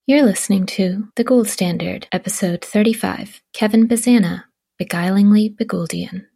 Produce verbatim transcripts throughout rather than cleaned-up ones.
You're listening to The Gould Standard, Episode thirty-five, Kevin Bazana, Beguilingly Begouldian.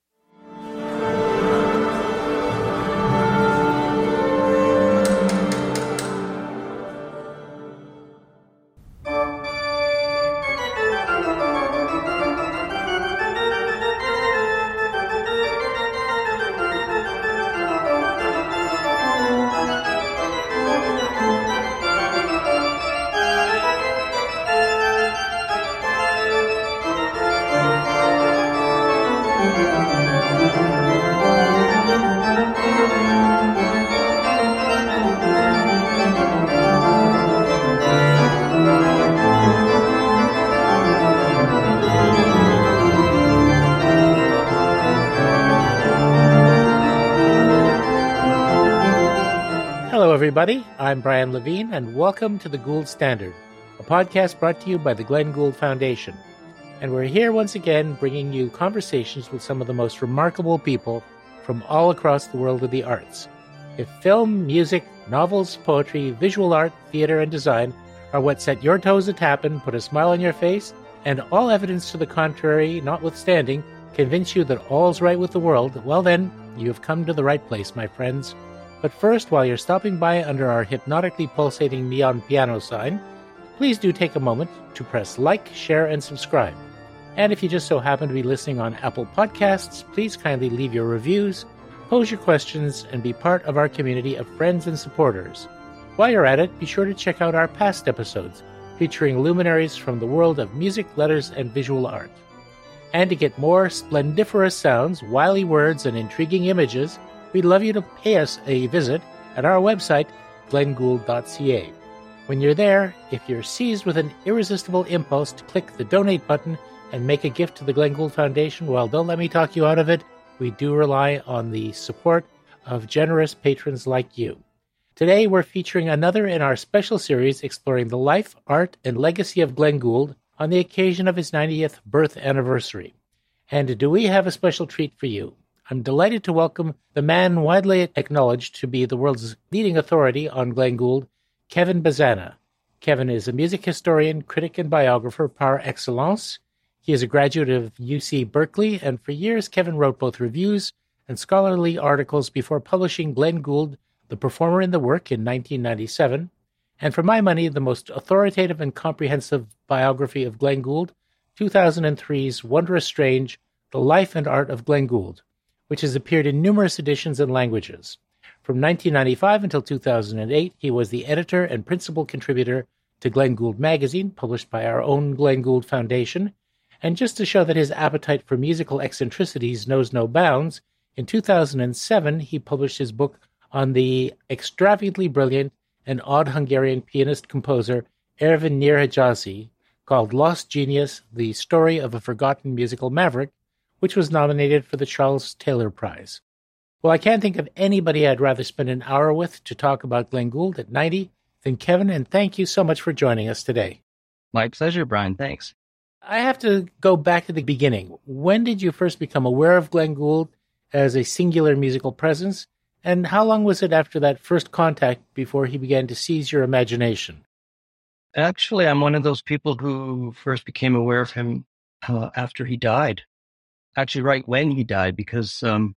Everybody, I'm Brian Levine, and welcome to The Gould Standard, a podcast brought to you by the Glenn Gould Foundation. And we're here once again bringing you conversations with some of the most remarkable people from all across the world of the arts. If film, music, novels, poetry, visual art, theater, and design are what set your toes a-tapping, put a smile on your face, and all evidence to the contrary notwithstanding, convince you that all's right with the world, well then, you have come to the right place, my friends. But first, while you're stopping by under our hypnotically pulsating neon piano sign, please do take a moment to press like, share, and subscribe. And if you just so happen to be listening on Apple Podcasts, please kindly leave your reviews, pose your questions, and be part of our community of friends and supporters. While you're at it, be sure to check out our past episodes, featuring luminaries from the world of music, letters, and visual art. And to get more splendiferous sounds, wily words, and intriguing images, we'd love you to pay us a visit at our website, glenn gould dot c a. When you're there, if you're seized with an irresistible impulse to click the donate button and make a gift to the Glenn Gould Foundation, well, don't let me talk you out of it. We do rely on the support of generous patrons like you. Today, we're featuring another in our special series exploring the life, art, and legacy of Glenn Gould on the occasion of his ninetieth birth anniversary. And do we have a special treat for you? I'm delighted to welcome the man widely acknowledged to be the world's leading authority on Glenn Gould, Kevin Bazana. Kevin is a music historian, critic, and biographer par excellence. He is a graduate of U C Berkeley, and for years Kevin wrote both reviews and scholarly articles before publishing Glenn Gould, The Performer in the Work in nineteen ninety-seven, and for my money, the most authoritative and comprehensive biography of Glenn Gould, two thousand three's Wondrous Strange, The Life and Art of Glenn Gould, which has appeared in numerous editions and languages. From nineteen ninety-five until two thousand eight, he was the editor and principal contributor to Glenn Gould magazine, published by our own Glenn Gould Foundation. And just to show that his appetite for musical eccentricities knows no bounds, in two thousand seven he published his book on the extravagantly brilliant and odd Hungarian pianist-composer Ervin Nyíregyházy, called Lost Genius, The Story of a Forgotten Musical Maverick, which was nominated for the Charles Taylor Prize. Well, I can't think of anybody I'd rather spend an hour with to talk about Glenn Gould at ninety than Kevin, and thank you so much for joining us today. My pleasure, Brian. Thanks. I have to go back to the beginning. When did you first become aware of Glenn Gould as a singular musical presence, and how long was it after that first contact before he began to seize your imagination? Actually, I'm one of those people who first became aware of him uh, after he died. Actually, right when he died, because um,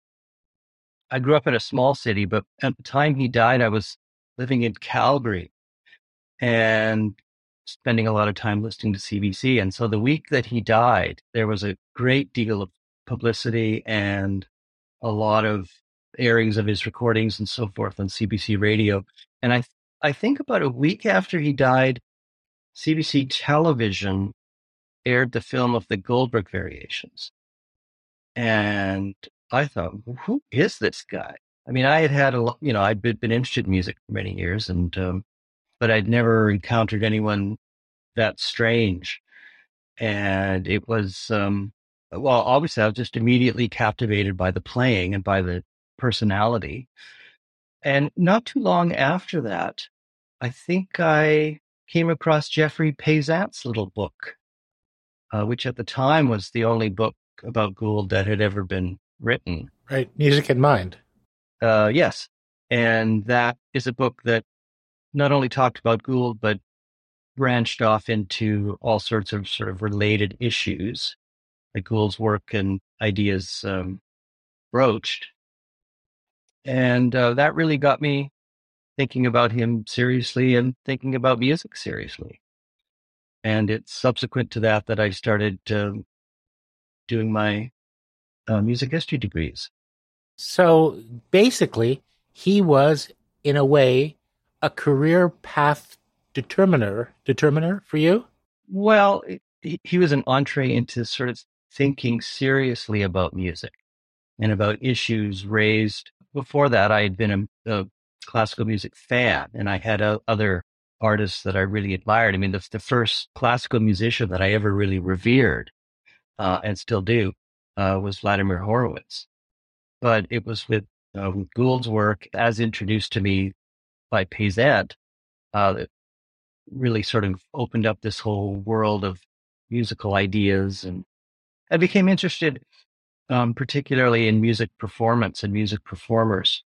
I grew up in a small city, but at the time he died, I was living in Calgary and spending a lot of time listening to C B C. And so the week that he died, there was a great deal of publicity and a lot of airings of his recordings and so forth on C B C radio. And I, I think about a week after he died, C B C television aired the film of the Goldberg Variations. And I thought, who is this guy? I mean, I had had a, you know, I'd been, been interested in music for many years, and um, but I'd never encountered anyone that strange. And it was, um, well, obviously, I was just immediately captivated by the playing and by the personality. And not too long after that, I think I came across Jeffrey Payzant's little book, uh, which at the time was the only book about Gould that had ever been written. Right, Music in Mind. Uh, yes, and that is a book that not only talked about Gould, but branched off into all sorts of sort of related issues that Gould's work and ideas um, broached. And uh, that really got me thinking about him seriously and thinking about music seriously. And it's subsequent to that that I started uh, doing my uh, music history degrees. So basically, he was, in a way, a career path determiner, determiner for you? Well, he, he was an entree into sort of thinking seriously about music and about issues raised. Before that, I had been a, a classical music fan, and I had uh, other artists that I really admired. I mean, the, the first classical musician that I ever really revered, uh, and still do, uh, was Vladimir Horowitz. But it was with, uh, with Gould's work, as introduced to me by Peasant, uh, that really sort of opened up this whole world of musical ideas. And I became interested um, particularly in music performance and music performers.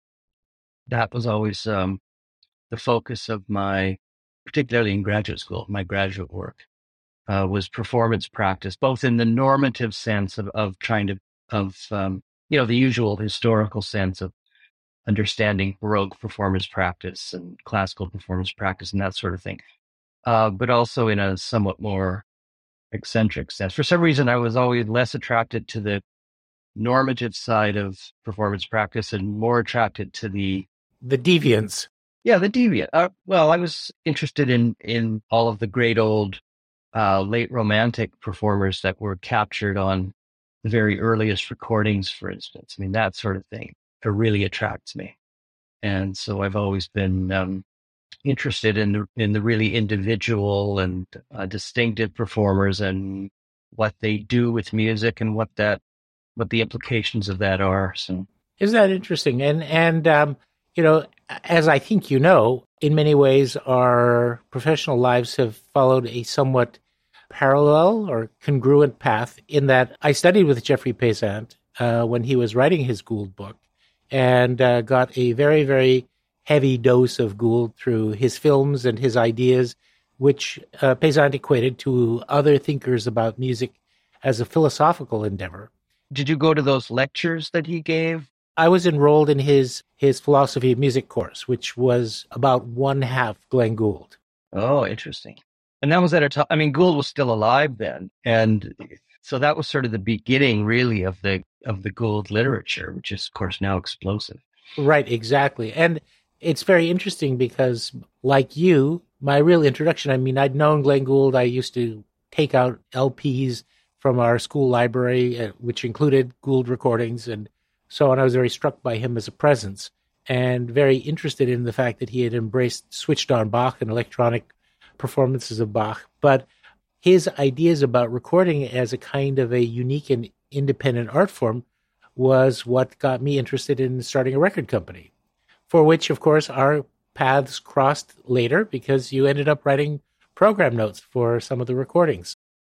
That was always um, the focus of my, particularly in graduate school, my graduate work, uh, was performance practice, both in the normative sense of, of trying to, of, um, you know, the usual historical sense of understanding Baroque performance practice and classical performance practice and that sort of thing, uh, but also in a somewhat more eccentric sense. For some reason, I was always less attracted to the normative side of performance practice and more attracted to the The deviance. Yeah, the deviant. Uh, well, I was interested in in all of the great old uh, late Romantic performers that were captured on the very earliest recordings, for instance. I mean, that sort of thing. It really attracts me, and so I've always been um, interested in the in the really individual and uh, distinctive performers and what they do with music and what that what the implications of that are. So, Isn't that interesting? And and um, you know, as I think you know, in many ways, our professional lives have followed a somewhat parallel or congruent path. In that, I studied with Geoffrey Peasant uh, when he was writing his Gould book, and uh, got a very very heavy dose of Gould through his films and his ideas, which uh, Peasant equated to other thinkers about music as a philosophical endeavor. did you go to those lectures that he gave? I was enrolled in his his philosophy of music course, which was about one half Glenn Gould. Oh, interesting. And that was at a time, I mean, Gould was still alive then. And so that was sort of the beginning, really, of the of the Gould literature, which is, of course, now explosive. Right, exactly. And it's very interesting because, like you, my real introduction, I mean, I'd known Glenn Gould. I used to take out L Ps from our school library, uh, which included Gould recordings and so on. I was very struck by him as a presence and very interested in the fact that he had embraced switched on Bach and electronic performances of Bach. But his ideas about recording as a kind of a unique and independent art form was what got me interested in starting a record company, for which, of course, our paths crossed later because you ended up writing program notes for some of the recordings.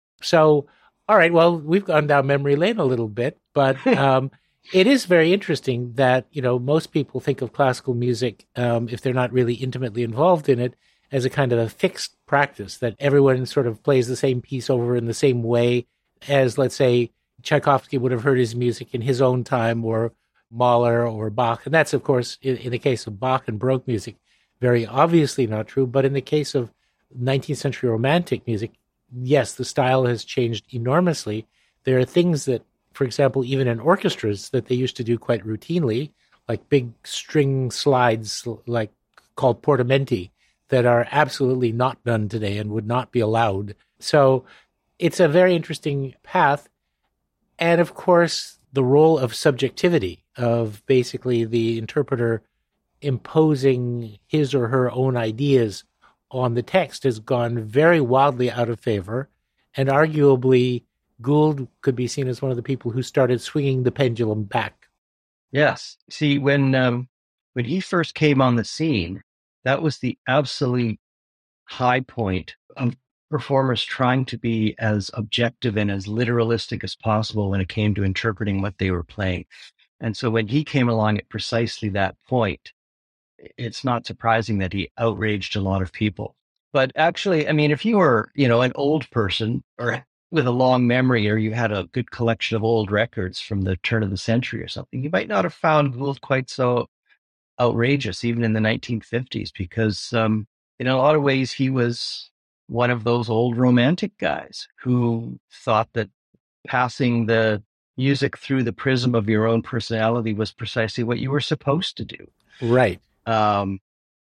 So, all right, well, we've gone down memory lane a little bit, but um, it is very interesting that, you know, most people think of classical music, um, if they're not really intimately involved in it, as a kind of a fixed practice that everyone sort of plays the same piece over in the same way as, let's say, Tchaikovsky would have heard his music in his own time, or Mahler or Bach. And that's, of course, in, in the case of Bach and Baroque music, very obviously not true. But in the case of nineteenth century Romantic music, yes, the style has changed enormously. There are things that, for example, even in orchestras that they used to do quite routinely, like big string slides like called portamenti, that are absolutely not done today and would not be allowed. So it's a very interesting path. And of course, the role of subjectivity, of basically the interpreter imposing his or her own ideas on the text, has gone very wildly out of favor. And arguably, Gould could be seen as one of the people who started swinging the pendulum back. Yes. See, when um, when he first came on the scene, that was the absolute high point of performers trying to be as objective and as literalistic as possible when it came to interpreting what they were playing. And so when he came along at precisely that point, it's not surprising that he outraged a lot of people. But actually, I mean, if you were, you know, an old person or with a long memory, or you had a good collection of old records from the turn of the century or something, you might not have found Gould quite so outrageous, even in the nineteen fifties, because um, in a lot of ways, he was one of those old romantic guys who thought that passing the music through the prism of your own personality was precisely what you were supposed to do. Right. Um,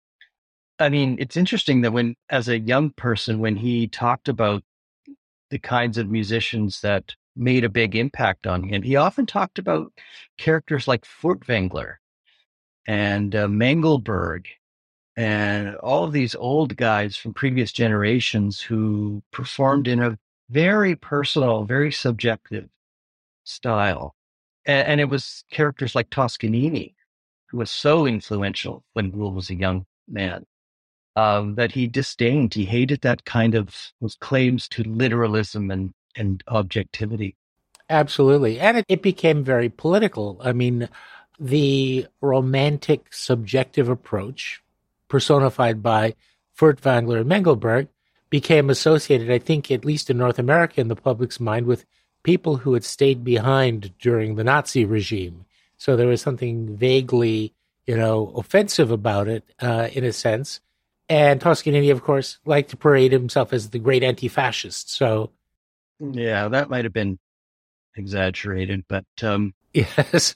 I mean, it's interesting that when, as a young person, when he talked about the kinds of musicians that made a big impact on him, he often talked about characters like Furtwängler and uh, Mengelberg and all of these old guys from previous generations who performed in a very personal, very subjective style. And, and it was characters like Toscanini, who was so influential when Gould was a young man, um, that he disdained. He hated that kind of those claims to literalism and, and objectivity. Absolutely. And it, it became very political. I mean, the romantic subjective approach personified by Furtwängler and Mengelberg became associated, I think, at least in North America, in the public's mind, with people who had stayed behind during the Nazi regime. So there was something vaguely, you know, offensive about it, uh, in a sense. And Toscanini, of course, liked to parade himself as the great anti-fascist. So, yeah, that might have been exaggerated, but um, yes.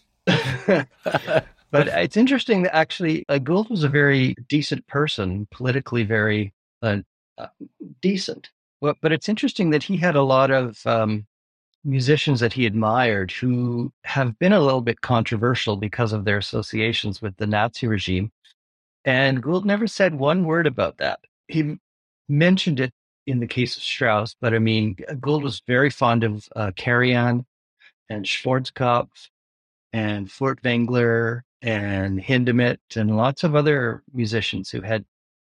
But it's interesting that actually uh, Gould was a very decent person, politically very uh, uh, decent. Well, but it's interesting that he had a lot of um, musicians that he admired who have been a little bit controversial because of their associations with the Nazi regime. And Gould never said one word about that. He mentioned it in the case of Strauss, but I mean, Gould was very fond of uh, Karajan and Schwarzkopf and Furtwängler and Hindemith and lots of other musicians who had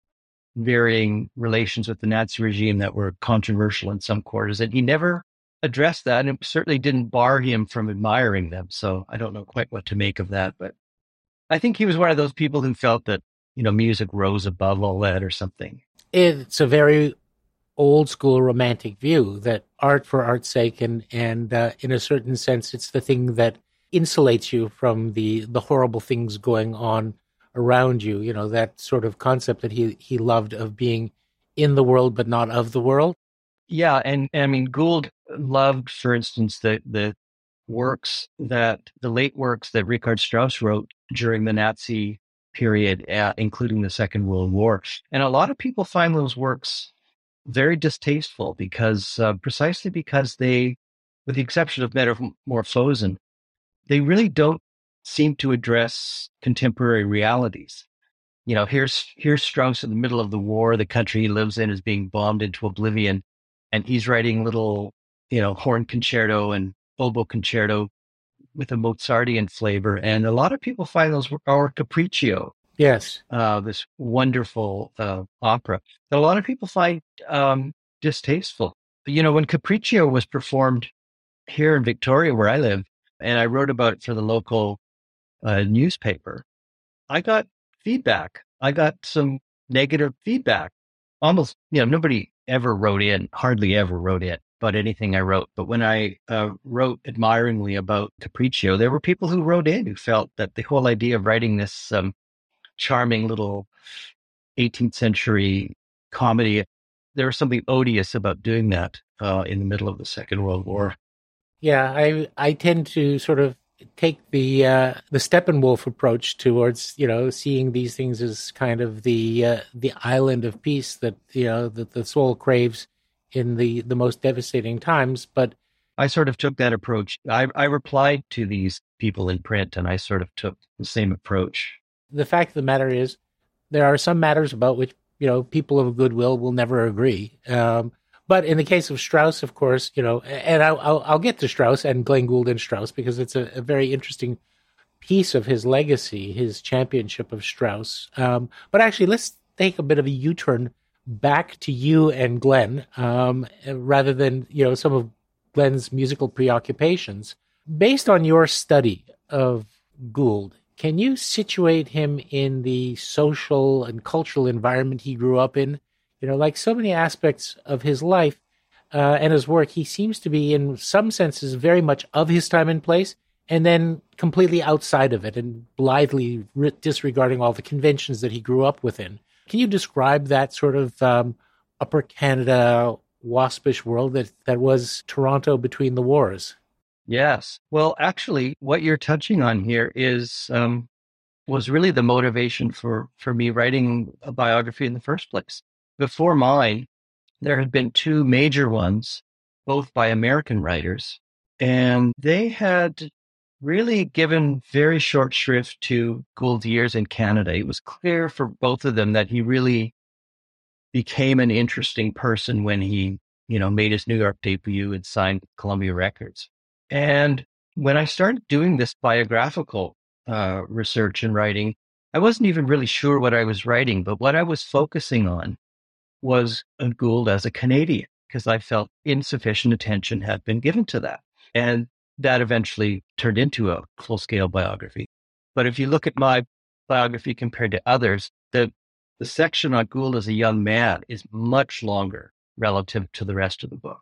varying relations with the Nazi regime that were controversial in some quarters. And he never addressed that, and it certainly didn't bar him from admiring them. So I don't know quite what to make of that, but I think he was one of those people who felt that, you know, music rose above all that or something. It's a very old school romantic view that art for art's sake, and, and uh, in a certain sense, it's the thing that insulates you from the, the horrible things going on around you. You know, that sort of concept that he, he loved of being in the world, but not of the world. Yeah. And, and I mean, Gould loved, for instance, the, the works that the late works that Richard Strauss wrote during the Nazi period, uh, including the Second World War. And a lot of people find those works very distasteful because uh, precisely because they, with the exception of Metamorphosen, they really don't seem to address contemporary realities. You know, here's here's Strauss in the middle of the war. The country he lives in is being bombed into oblivion, and he's writing little, you know, horn concerto and oboe concerto with a Mozartian flavor. And a lot of people find those, or Capriccio. Yes. Uh, this wonderful uh, opera that a lot of people find um, distasteful. You know, when Capriccio was performed here in Victoria, where I live, and I wrote about it for the local uh, newspaper, I got feedback. I got some negative feedback. Almost, you know, nobody ever wrote in, hardly ever wrote in about anything I wrote. But when I uh, wrote admiringly about Capriccio, there were people who wrote in who felt that the whole idea of writing this um, charming little eighteenth century comedy, there was something odious about doing that uh, in the middle of the Second World War. Yeah, I I tend to sort of take the uh, the Steppenwolf approach towards, you know, seeing these things as kind of the uh, the island of peace that, you know, that the soul craves in the, the most devastating times. But I sort of took that approach. I, I replied to these people in print, and I sort of took the same approach. The fact of the matter is, there are some matters about which, you know, people of goodwill will never agree. Um, But in the case of Strauss, of course, you know, and I'll, I'll, I'll get to Strauss and Glenn Gould and Strauss because it's a, a very interesting piece of his legacy, his championship of Strauss. Um, but actually, let's take a bit of a U-turn back to you and Glenn, um, rather than, you know, some of Glenn's musical preoccupations. Based on your study of Gould, can you situate him in the social and cultural environment he grew up in? You know, like so many aspects of his life uh, and his work, he seems to be, in some senses, very much of his time and place, and then completely outside of it and blithely re- disregarding all the conventions that he grew up within. Can you describe that sort of um, Upper Canada waspish world that, that was Toronto between the wars? Yes. Well, actually, what you're touching on here is um, was really the motivation for, for me writing a biography in the first place. Before mine, there had been two major ones, both by American writers, and they had really given very short shrift to Gould's years in Canada. It was clear for both of them that he really became an interesting person when he, you know, made his New York debut and signed Columbia Records. And when I started doing this biographical uh, research and writing, I wasn't even really sure what I was writing, but what I was focusing on was Gould as a Canadian, because I felt insufficient attention had been given to that. And that eventually turned into a full-scale biography. But if you look at my biography compared to others, the, the section on Gould as a young man is much longer relative to the rest of the book.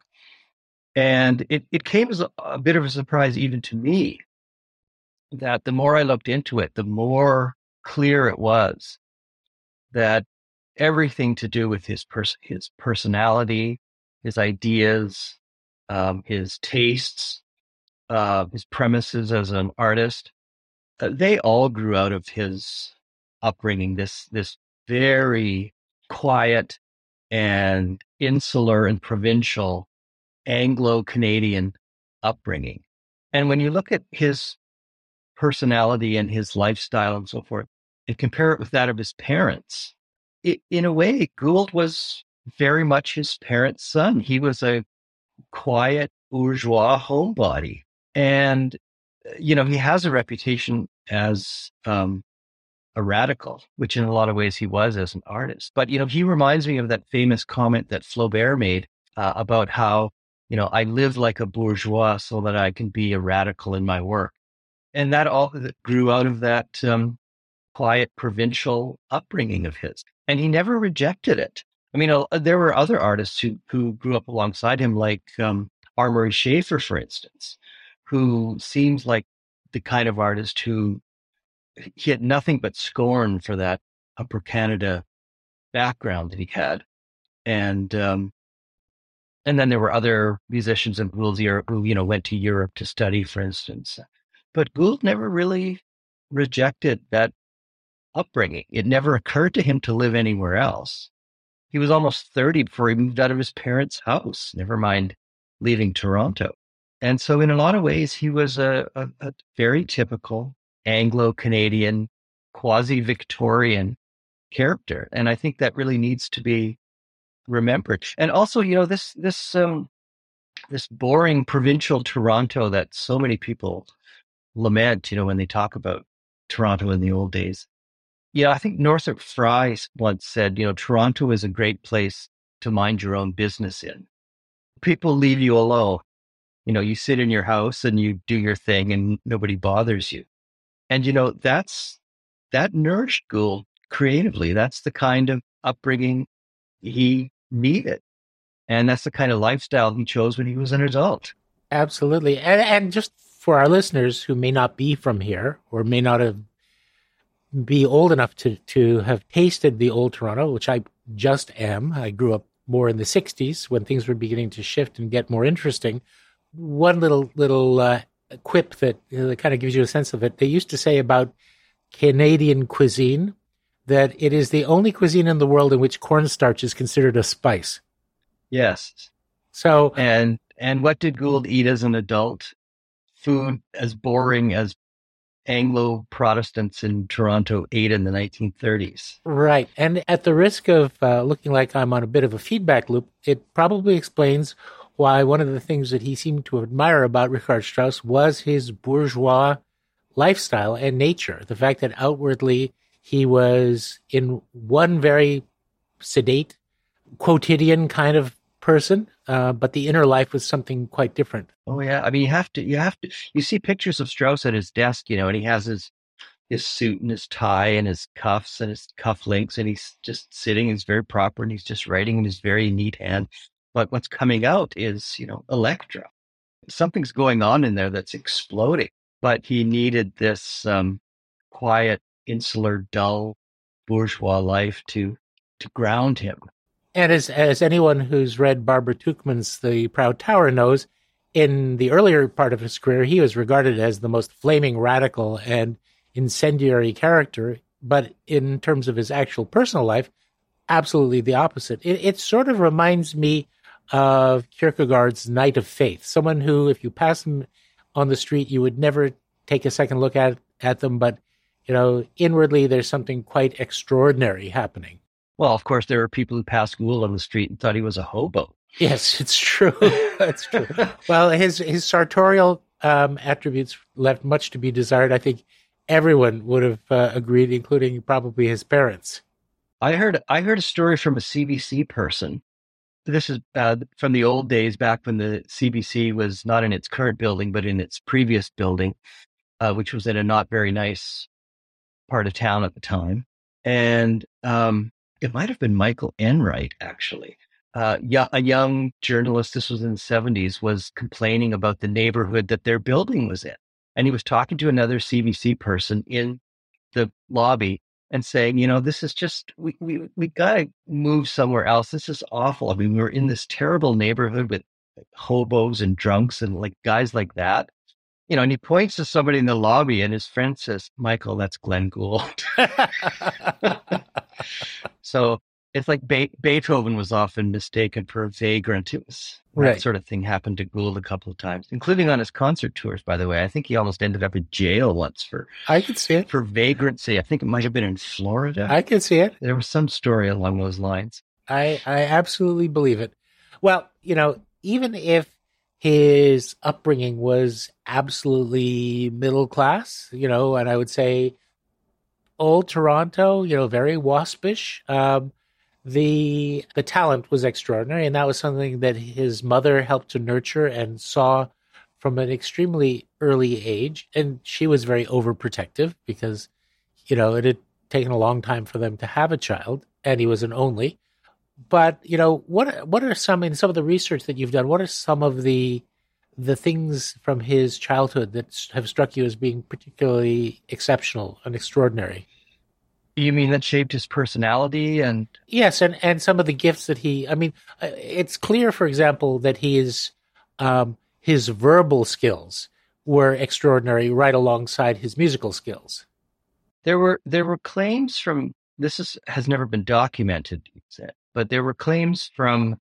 And it, it came as a, a bit of a surprise even to me that the more I looked into it, the more clear it was that everything to do with his pers- his personality, his ideas, um, his tastes, uh, his premises as an artist, uh, they all grew out of his upbringing. This this very quiet and insular and provincial Anglo-Canadian upbringing. And when you look at his personality and his lifestyle and so forth, and compare it with that of his parents, it, in a way, Gould was very much his parents' son. He was a quiet bourgeois homebody. And, you know, he has a reputation as um, a radical, which in a lot of ways he was as an artist. But, you know, he reminds me of that famous comment that Flaubert made uh, about how, you know, I live like a bourgeois so that I can be a radical in my work. And that all that grew out of that um, quiet provincial upbringing of his. And he never rejected it. I mean, uh, there were other artists who, who grew up alongside him, like um, Armory Schafer, for instance, who seems like the kind of artist who he had nothing but scorn for that Upper Canada background that he had. And um, and then there were other musicians in Gould's era who, you know, went to Europe to study, for instance. But Gould never really rejected that upbringing. It never occurred to him to live anywhere else. He was almost thirty before he moved out of his parents' house, never mind leaving Toronto. And so in a lot of ways, he was a, a, a very typical Anglo-Canadian, quasi-Victorian character. And I think that really needs to be remembered. And also, you know, this, this, um, this boring provincial Toronto that so many people lament, you know, when they talk about Toronto in the old days. Yeah, I think Northrop Frye once said, you know, Toronto is a great place to mind your own business in. People leave you alone. You know, you sit in your house and you do your thing and nobody bothers you. And, you know, that's, that nourished Gould creatively. That's the kind of upbringing he needed. And that's the kind of lifestyle he chose when he was an adult. Absolutely. And, and just for our listeners who may not be from here or may not have be old enough to, to have tasted the old Toronto, which I just am. I grew up more in the sixties when things were beginning to shift and get more interesting. One little little uh, quip that, you know, that kind of gives you a sense of it. They used to say about Canadian cuisine that it is the only cuisine in the world in which cornstarch is considered a spice. Yes. So and and what did Gould eat as an adult? Food as boring as Anglo Protestants in Toronto ate in the nineteen thirties. Right. And at the risk of uh, looking like I'm on a bit of a feedback loop, it probably explains why one of the things that he seemed to admire about Richard Strauss was his bourgeois lifestyle and nature. The fact that outwardly he was in one very sedate, quotidian kind of person, uh, but the inner life was something quite different. Oh yeah, I mean, you have to, you have to, you see pictures of Strauss at his desk, you know, and he has his his suit and his tie and his cuffs and his cufflinks, and he's just sitting. He's very proper, and he's just writing in his very neat hand. But what's coming out is, you know, Electra. Something's going on in there that's exploding. But he needed this um, quiet, insular, dull, bourgeois life to to ground him. And as as anyone who's read Barbara Tuchman's The Proud Tower knows, in the earlier part of his career, he was regarded as the most flaming radical and incendiary character. But in terms of his actual personal life, absolutely the opposite. It, it sort of reminds me of Kierkegaard's Knight of Faith, someone who, if you pass him on the street, you would never take a second look at at them, but you know, inwardly there's something quite extraordinary happening. Well, of course, there were people who passed Gould on the street and thought he was a hobo. Yes, it's true. That's true. Well, his his sartorial um, attributes left much to be desired. I think everyone would have uh, agreed, including probably his parents. I heard I heard a story from a C B C person. This is uh, from the old days, back when the C B C was not in its current building, but in its previous building, uh, which was in a not very nice part of town at the time. And um, it might have been Michael Enright, actually. Uh, yeah, a young journalist, this was in the seventies, was complaining about the neighborhood that their building was in. And he was talking to another C B C person in the lobby and saying, you know, this is just, we we, we got to move somewhere else. This is awful. I mean, we're in this terrible neighborhood with hobos and drunks and like guys like that. You know, and he points to somebody in the lobby and his friend says, Michael, that's Glenn Gould. So it's like Be- Beethoven was often mistaken for a vagrant. It was Right. That sort of thing happened to Gould a couple of times, including on his concert tours, by the way. I think he almost ended up in jail once for I could see it. for vagrancy. I think it might have been in Florida. I can see it. There was some story along those lines. I, I absolutely believe it. Well, you know, even if his upbringing was absolutely middle class, you know, and I would say old Toronto, you know, very waspish, um, the the talent was extraordinary, and that was something that his mother helped to nurture and saw from an extremely early age. And she was very overprotective because, you know, it had taken a long time for them to have a child, and he was an only. But, you know, what what are some, in some of the research that you've done, what are some of the the things from his childhood that have struck you as being particularly exceptional and extraordinary? You mean that shaped his personality? And Yes, and, and some of the gifts that he, I mean, uh, it's clear, for example, that he is, um, his verbal skills were extraordinary right alongside his musical skills. there were there were claims from, this is, has never been documented, but there were claims from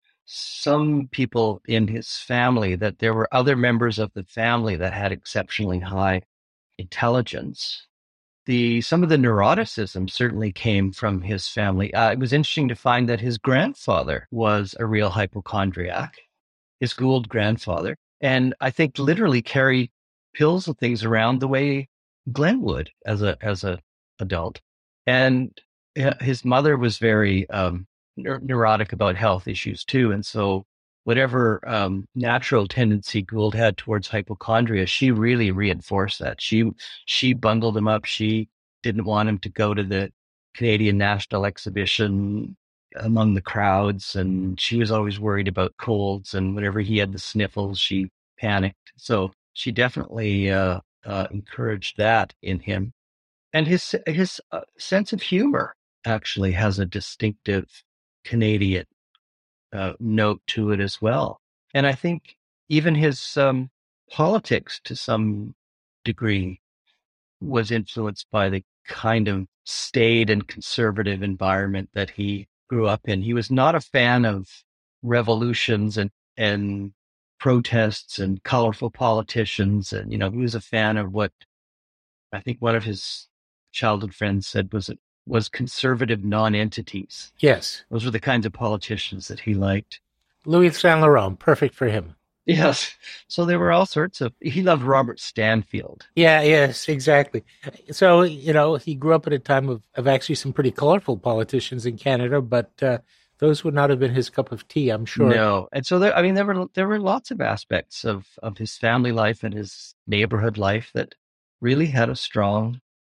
some people in his family that there were other members of the family that had exceptionally high intelligence. The some of the neuroticism certainly came from his family. Uh, it was interesting to find that his grandfather was a real hypochondriac, his Gould grandfather, and I think literally carried pills and things around the way Glenn would as a as a adult. And uh, his mother was very um, neur- neurotic about health issues too, and so whatever um, natural tendency Gould had towards hypochondria, she really reinforced that. She she bundled him up. She didn't want him to go to the Canadian National Exhibition among the crowds, and she was always worried about colds. And whenever he had the sniffles, she panicked. So she definitely uh, uh, encouraged that in him. And his his uh, sense of humor actually has a distinctive Canadian Uh, note to it as well. And I think even his um, politics to some degree was influenced by the kind of staid and conservative environment that he grew up in. He was not a fan of revolutions and, and protests and colorful politicians. And, you know, he was a fan of what I think one of his childhood friends said was it was conservative non-entities. Yes. Those were the kinds of politicians that he liked. Louis Saint Laurent, perfect for him. Yes. So there were all sorts of, he loved Robert Stanfield. Yeah, yes, exactly. So, you know, he grew up at a time of, of actually some pretty colorful politicians in Canada, but uh, those would not have been his cup of tea, I'm sure. No. And so there, I mean, there were, there were lots of aspects of, of his family life and his neighborhood life that really had a strong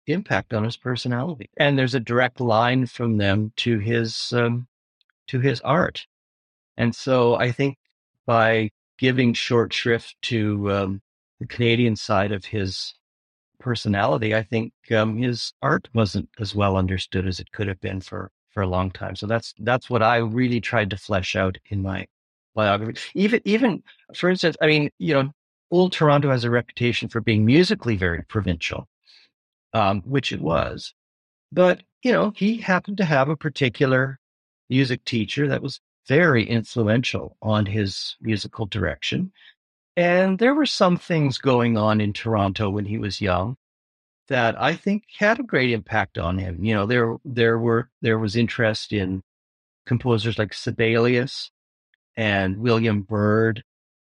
impact on his personality. And there's a direct line from them to his um, to his art. And so I think by giving short shrift to um, the Canadian side of his personality, I think um, his art wasn't as well understood as it could have been for, for a long time. So that's that's what I really tried to flesh out in my biography. Even even for instance, I mean, you know, Old Toronto has a reputation for being musically very provincial, um, which it was. But you know, he happened to have a particular music teacher that was very influential on his musical direction. And there were some things going on in Toronto when he was young that I think had a great impact on him. You know, there there were there was interest in composers like Sibelius and William Byrd,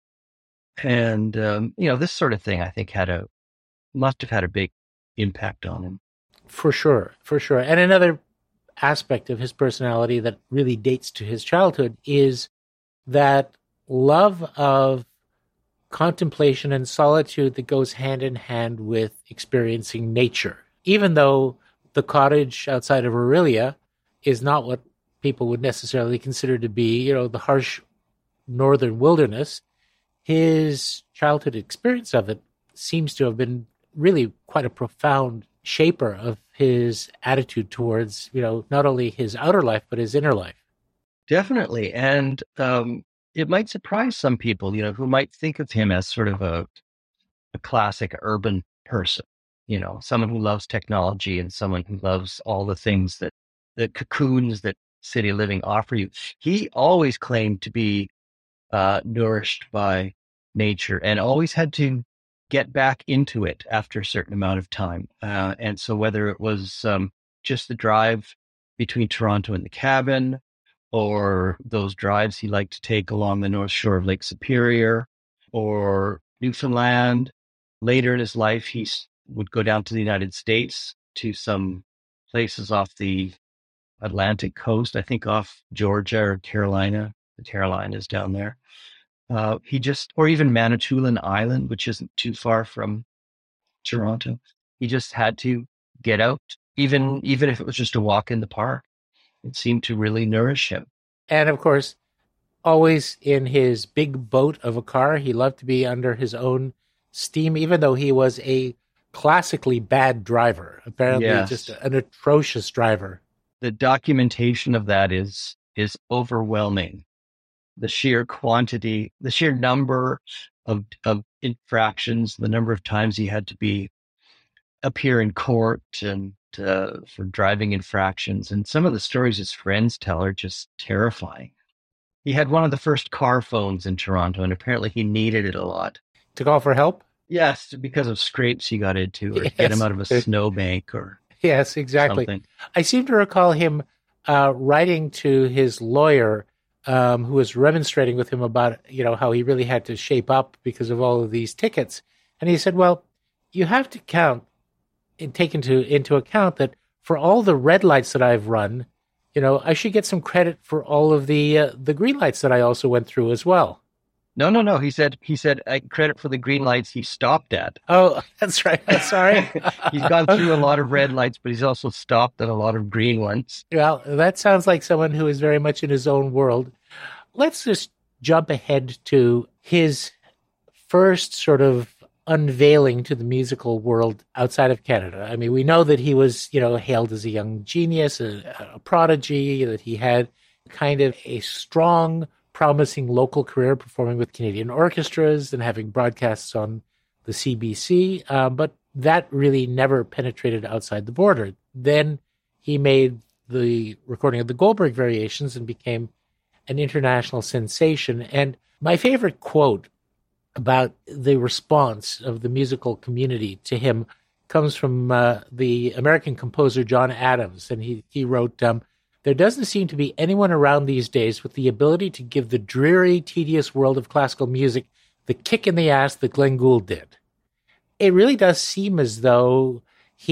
and um, you know, this sort of thing I think had a must have had a big impact on him. For sure, for sure. And another aspect of his personality that really dates to his childhood is that love of contemplation and solitude that goes hand in hand with experiencing nature. Even though the cottage outside of Orillia is not what people would necessarily consider to be, you know, the harsh northern wilderness, his childhood experience of it seems to have been really quite a profound shaper of his attitude towards, you know, not only his outer life, but his inner life. Definitely. And um, it might surprise some people, you know, who might think of him as sort of a, a classic urban person, you know, someone who loves technology and someone who loves all the things that the cocoons that city living offer you. He always claimed to be uh, nourished by nature and always had to get back into it after a certain amount of time. Uh, and so whether it was um, just the drive between Toronto and the cabin, or those drives he liked to take along the north shore of Lake Superior, or Newfoundland. Later in his life, he would go down to the United States to some places off the Atlantic coast, I think off Georgia or Carolina. The Carolinas down there. Uh, he just, or even Manitoulin Island, which isn't too far from Toronto. He just had to get out, even even if it was just a walk in the park. It seemed to really nourish him. And of course, always in his big boat of a car, he loved to be under his own steam, even though he was a classically bad driver, apparently yes. just an atrocious driver. The documentation of that is is overwhelming. The sheer quantity, the sheer number of of infractions, the number of times he had to be appear in court and uh, for driving infractions. And some of the stories his friends tell are just terrifying. He had one of the first car phones in Toronto, and apparently he needed it a lot. To call for help? Yes, because of scrapes he got into, or yes. get him out of a snowbank or yes, exactly. something. I seem to recall him uh, writing to his lawyer, um, who was remonstrating with him about, you know, how he really had to shape up because of all of these tickets. And he said, well, you have to count and take into, into account that for all the red lights that I've run, you know, I should get some credit for all of the uh, the green lights that I also went through as well. No, no, no. He said, he said, I credit for the green lights he stopped at. Oh, that's right. I'm sorry. He's gone through a lot of red lights, but he's also stopped at a lot of green ones. Well, that sounds like someone who is very much in his own world. Let's just jump ahead to his first sort of unveiling to the musical world outside of Canada. I mean, we know that he was, you know, hailed as a young genius, a, a prodigy, that he had kind of a strong, promising local career performing with Canadian orchestras and having broadcasts on the C B C, uh, but that really never penetrated outside the border. Then he made the recording of the Goldberg Variations and became an international sensation. And my favorite quote about the response of the musical community to him comes from uh, the American composer John Adams. And he, he wrote, um, there doesn't seem to be anyone around these days with the ability to give the dreary, tedious world of classical music the kick in the ass that Glenn Gould did. It really does seem as though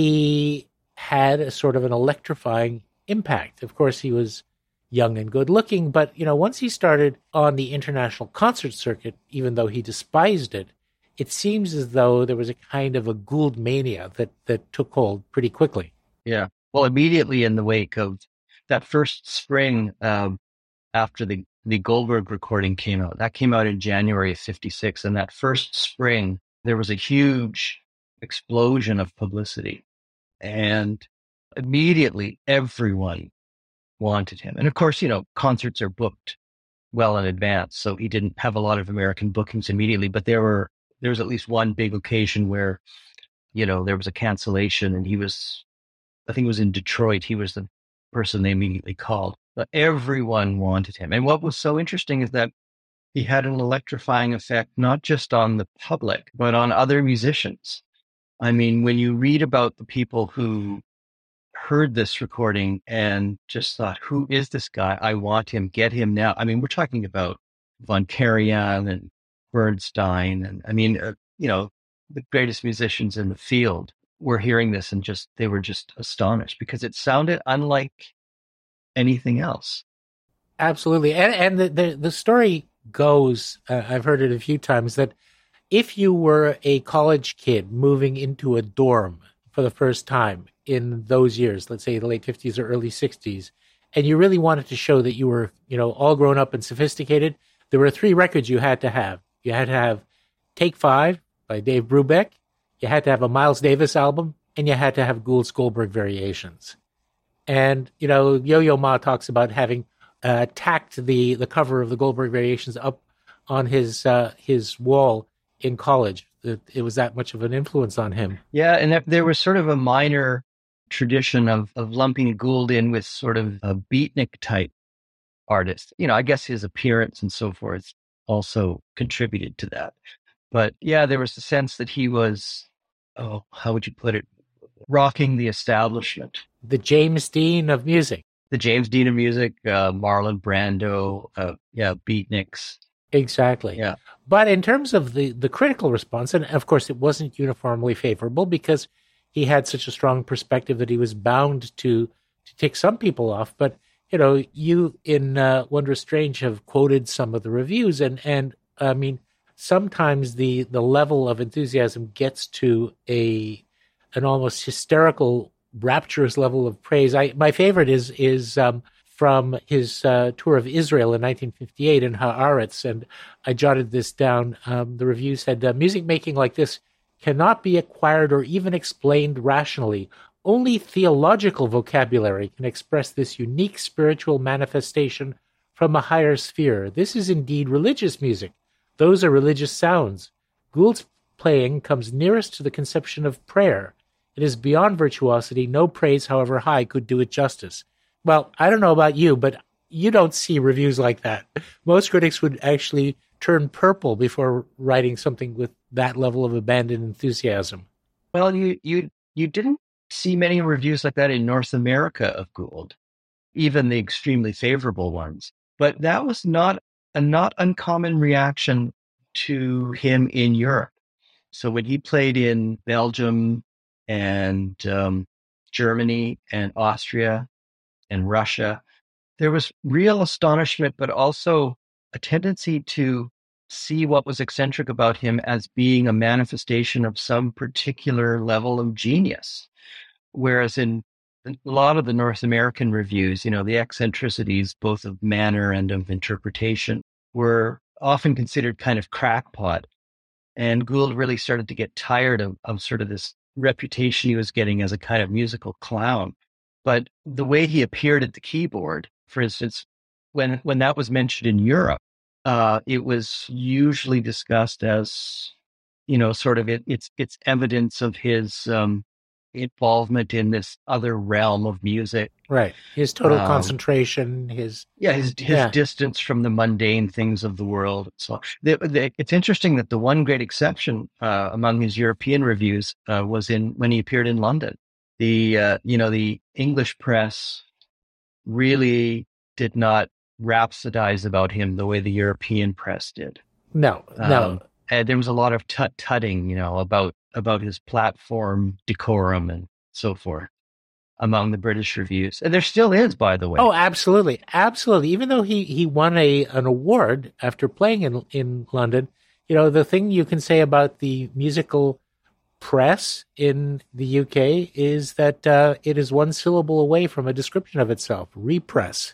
he had a sort of an electrifying impact. Of course, he was young and good looking, but, you know, once he started on the international concert circuit, even though he despised it, it seems as though there was a kind of a Gould mania that, that took hold pretty quickly. Yeah. Well, immediately in the wake of that first spring, um, after the, the Goldberg recording came out, that came out in January of fifty-six. And that first spring, there was a huge explosion of publicity. And immediately everyone wanted him. And of course, you know, concerts are booked well in advance. So he didn't have a lot of American bookings immediately, but there were, there was at least one big occasion where, you know, there was a cancellation and he was, I think it was in Detroit. He was the person they immediately called. But everyone wanted him. And what was so interesting is that he had an electrifying effect, not just on the public, but on other musicians. I mean, when you read about the people who heard this recording and just thought, who is this guy? I want him, get him now. I mean, we're talking about Von Karajan and Bernstein. And I mean, uh, you know, the greatest musicians in the field were hearing this and just, they were just astonished because it sounded unlike anything else. Absolutely. And, and the, the, the story goes, uh, I've heard it a few times, that if you were a college kid moving into a dorm for the first time in those years, let's say the late fifties or early sixties, and you really wanted to show that you were, you know, all grown up and sophisticated, there were three records you had to have. You had to have Take Five by Dave Brubeck, you had to have a Miles Davis album, and you had to have Gould's Goldberg Variations. And, you know, Yo-Yo Ma talks about having uh, tacked the, the cover of the Goldberg Variations up on his uh, his wall in college. It, it was that much of an influence on him. Yeah, and that, there was sort of a minor tradition of, of lumping Gould in with sort of a beatnik type artist. You know, I guess his appearance and so forth also contributed to that. But yeah, there was a sense that he was, oh, how would you put it? Rocking the establishment. The James Dean of music. The James Dean of music, uh, Marlon Brando, uh, yeah, beatniks. Exactly. Yeah. But in terms of the, the critical response, and of course it wasn't uniformly favorable because he had such a strong perspective that he was bound to, to tick some people off. But, you know, you in uh, Wondrous Strange have quoted some of the reviews, and, and I mean, sometimes the, the level of enthusiasm gets to a an almost hysterical, rapturous level of praise. I my favorite is is um, from his uh, tour of Israel in nineteen fifty-eight in Haaretz, and I jotted this down. Um, the review said, uh, music making like this cannot be acquired or even explained rationally. Only theological vocabulary can express this unique spiritual manifestation from a higher sphere. This is indeed religious music. Those are religious sounds. Gould's playing comes nearest to the conception of prayer. It is beyond virtuosity. No praise, however high, could do it justice. Well, I don't know about you, but you don't see reviews like that. Most critics would actually turn purple before writing something with that level of abandoned enthusiasm. Well, you you you didn't see many reviews like that in North America of Gould, even the extremely favorable ones. But that was not a not uncommon reaction to him in Europe. So when he played in Belgium and um, Germany and Austria and Russia, there was real astonishment, but also a tendency to see what was eccentric about him as being a manifestation of some particular level of genius. Whereas in a lot of the North American reviews, you know, the eccentricities, both of manner and of interpretation, were often considered kind of crackpot. And Gould really started to get tired of, of sort of this reputation he was getting as a kind of musical clown. But the way he appeared at the keyboard, for instance, when when that was mentioned in Europe, uh, it was usually discussed as, you know, sort of it, it's it's evidence of his um, involvement in this other realm of music. Right. His total Um, concentration, his... Yeah, his his Yeah. distance from the mundane things of the world. So the, the, it's interesting that the one great exception uh, among his European reviews uh, was in when he appeared in London. The uh, you know the English press really did not rhapsodize about him the way the European press did. No, no. Um, and there was a lot of tut-tutting, you know, about about his platform decorum and so forth among the British reviews. And there still is, by the way. Oh, absolutely. Absolutely. Even though he, he won a an award after playing in in London, You know, the thing you can say about the musical press in the U K is that uh, it is one syllable away from a description of itself, repress.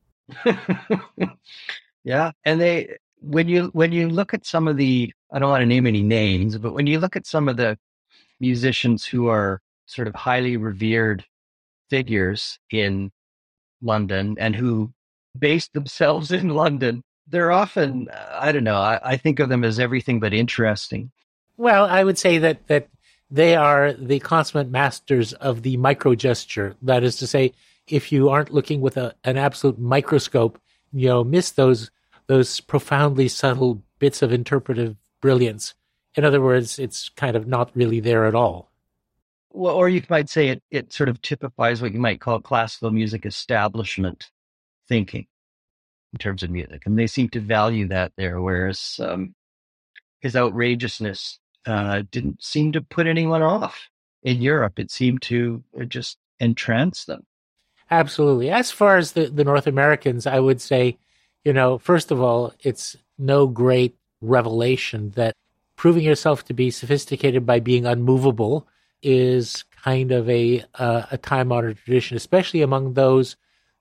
Yeah. And they, when you, when you look at some of the, I don't want to name any names, but when you look at some of the musicians who are sort of highly revered figures in London and who base themselves in London, they're often, I don't know, I, I think of them as everything but interesting. Well, I would say that, that they are the consummate masters of the micro gesture. That is to say, if you aren't looking with a, an absolute microscope, you know, miss those those profoundly subtle bits of interpretive brilliance. In other words, it's kind of not really there at all. Well, or you might say it, it sort of typifies what you might call classical music establishment thinking in terms of music. And they seem to value that there, whereas um, his outrageousness uh, didn't seem to put anyone off. In Europe, it seemed to just entrance them. Absolutely. As far as the, the North Americans, I would say, you know, first of all, it's no great revelation that proving yourself to be sophisticated by being unmovable is kind of a uh, a time-honored tradition, especially among those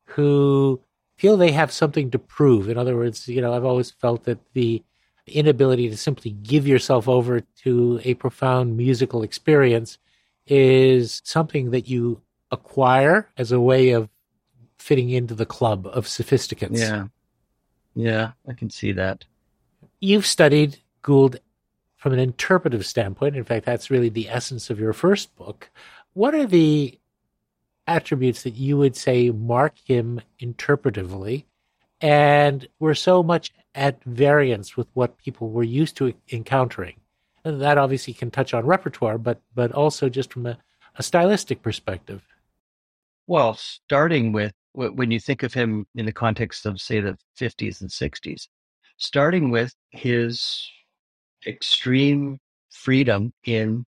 who feel they have something to prove. In other words, you know, I've always felt that the inability to simply give yourself over to a profound musical experience is something that you acquire as a way of fitting into the club of sophisticates. Yeah. Yeah, I can see that. You've studied Gould from an interpretive standpoint. In fact, that's really the essence of your first book. What are the attributes that you would say mark him interpretively and were so much at variance with what people were used to encountering? And that obviously can touch on repertoire, but but also just from a, a stylistic perspective. Well, starting with when you think of him in the context of, say, the fifties and sixties, starting with his extreme freedom in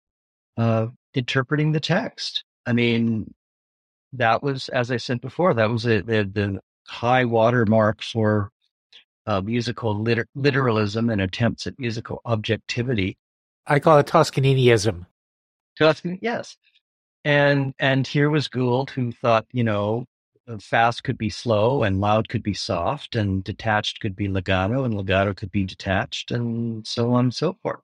uh, interpreting the text. I mean, that was, as I said before, that was a, the, the high watermark for uh, musical liter- literalism and attempts at musical objectivity. I call it Toscaniniism. Toscan, yes. And and here was Gould, who thought, you know, fast could be slow and loud could be soft and detached could be legato and legato could be detached and so on and so forth.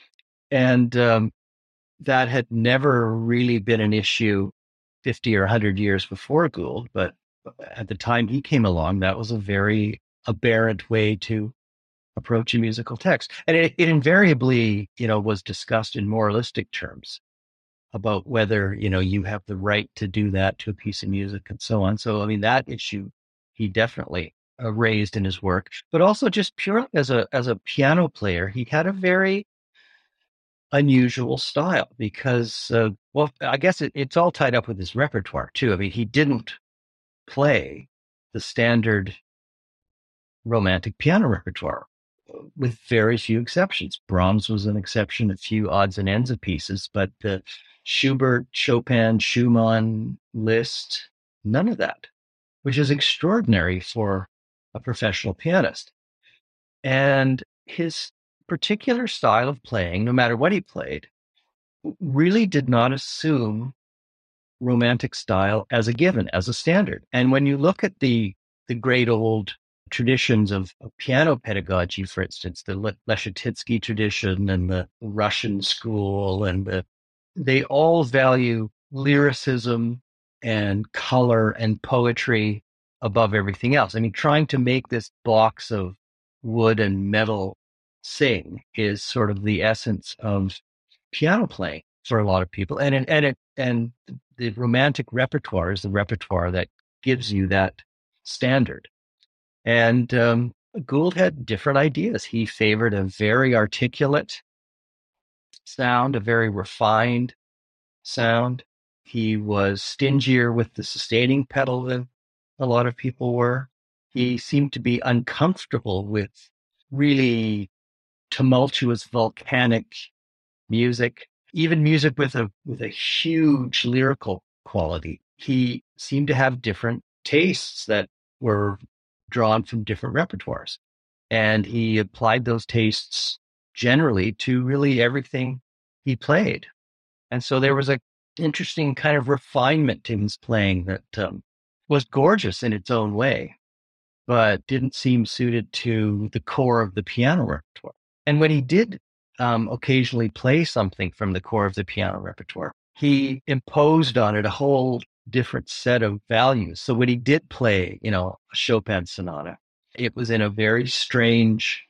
And um, that had never really been an issue fifty or one hundred years before Gould. But at the time he came along, that was a very aberrant way to approach a musical text. And it, it invariably, you know, was discussed in moralistic terms about whether, you know, you have the right to do that to a piece of music and so on. So, I mean, that issue he definitely uh, raised in his work, but also just purely as a, as a piano player, he had a very unusual style because, uh, well, I guess it, it's all tied up with his repertoire too. I mean, he didn't play the standard romantic piano repertoire, with very few exceptions. Brahms was an exception, a few odds and ends of pieces, but uh, Schubert, Chopin, Schumann, Liszt, none of that, which is extraordinary for a professional pianist. And his particular style of playing, no matter what he played, really did not assume romantic style as a given, as a standard. And when you look at the the great old traditions of, of piano pedagogy, for instance, the Le- Leschetizky tradition and the Russian school, and the, they all value lyricism and color and poetry above everything else. I mean, trying to make this box of wood and metal sing is sort of the essence of piano playing for a lot of people. And, and, and, it, and the romantic repertoire is the repertoire that gives you that standard. And um, Gould had different ideas. He favored a very articulate sound, a very refined sound. He was stingier with the sustaining pedal than a lot of people were. He seemed to be uncomfortable with really tumultuous, volcanic music, even music with a with a huge lyrical quality. He seemed to have different tastes that were drawn from different repertoires. And he applied those tastes generally to really everything he played. And so there was a interesting kind of refinement to his playing that um, was gorgeous in its own way, but didn't seem suited to the core of the piano repertoire. And when he did um, occasionally play something from the core of the piano repertoire, he imposed on it a whole different set of values. So when he did play, you know, a Chopin sonata, it was in a very strange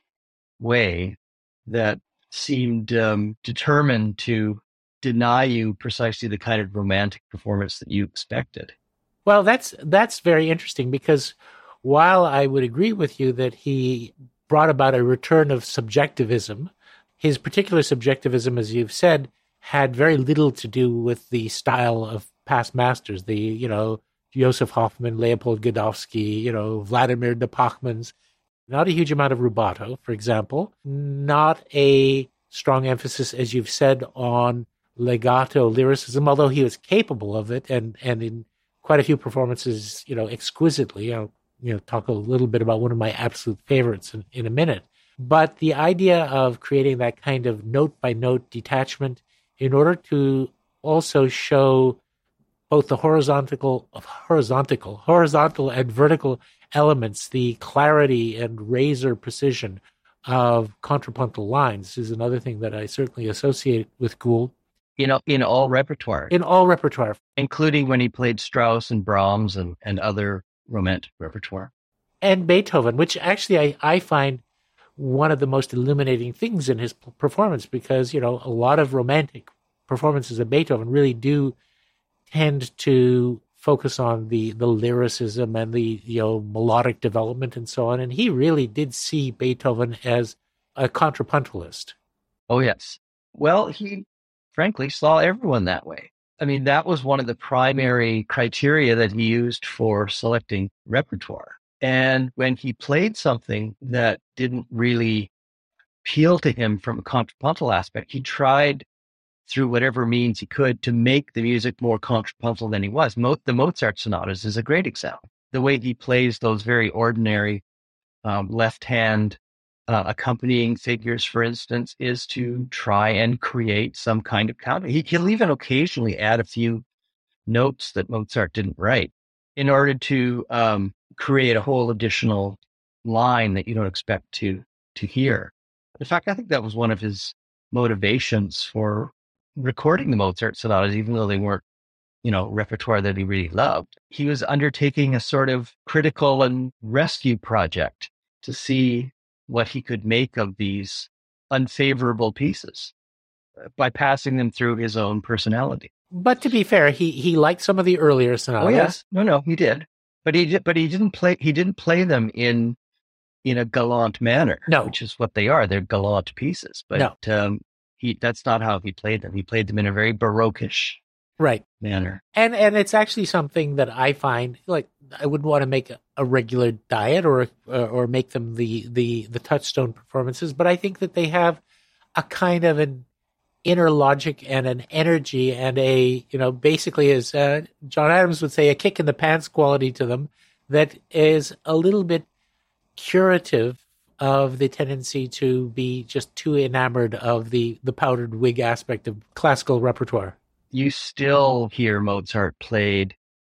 way that seemed um, determined to deny you precisely the kind of romantic performance that you expected. Well, that's that's very interesting, because while I would agree with you that he brought about a return of subjectivism, his particular subjectivism, as you've said, had very little to do with the style of past masters, the, you know, Joseph Hoffman, Leopold Godowsky, you know, Vladimir de Pachman's. Not a huge amount of rubato, for example. Not a strong emphasis, as you've said, on legato lyricism, although he was capable of it, and, and in quite a few performances, you know, exquisitely. I'll, you know, talk a little bit about one of my absolute favorites in, in a minute. But the idea of creating that kind of note-by-note detachment in order to also show both the horizontal, horizontal, horizontal and vertical elements, the clarity and razor precision of contrapuntal lines is another thing that I certainly associate with Gould. You know, in all repertoire. In all repertoire. Including when he played Strauss and Brahms and, and other romantic repertoire. And Beethoven, which actually I, I find one of the most illuminating things in his performance, because, you know, a lot of romantic performances of Beethoven really do tend to focus on the, the lyricism and the, you know, melodic development and so on. And he really did see Beethoven as a contrapuntalist. Oh, yes. Well, he frankly saw everyone that way. I mean, that was one of the primary criteria that he used for selecting repertoire. And when he played something that didn't really appeal to him from a contrapuntal aspect, he tried through whatever means he could to make the music more contrapuntal than he was. Mo- the Mozart sonatas is a great example. The way he plays those very ordinary um, left-hand uh, accompanying figures, for instance, is to try and create some kind of counter. He, he'll even occasionally add a few notes that Mozart didn't write in order to um, create a whole additional line that you don't expect to to hear. In fact, I think that was one of his motivations for recording the Mozart sonatas, even though they weren't, you know, repertoire that he really loved. He was undertaking a sort of critical and rescue project to see what he could make of these unfavorable pieces by passing them through his own personality. But to be fair, he he liked some of the earlier sonatas. Oh yes, no, no, he did, but he did, but he didn't play. He didn't play them in in a gallant manner. No, which is what they are. They're gallant pieces, but no. um, he that's not how he played them. He played them in a very baroque-ish right manner. And and it's actually something that I find, like, I wouldn't want to make a, a regular diet or uh, or make them the the the touchstone performances, but I think that they have a kind of an inner logic and an energy and a, you know, basically, as uh, John Adams would say, a kick in the pants quality to them that is a little bit curative of the tendency to be just too enamored of the, the powdered wig aspect of classical repertoire. You still hear Mozart played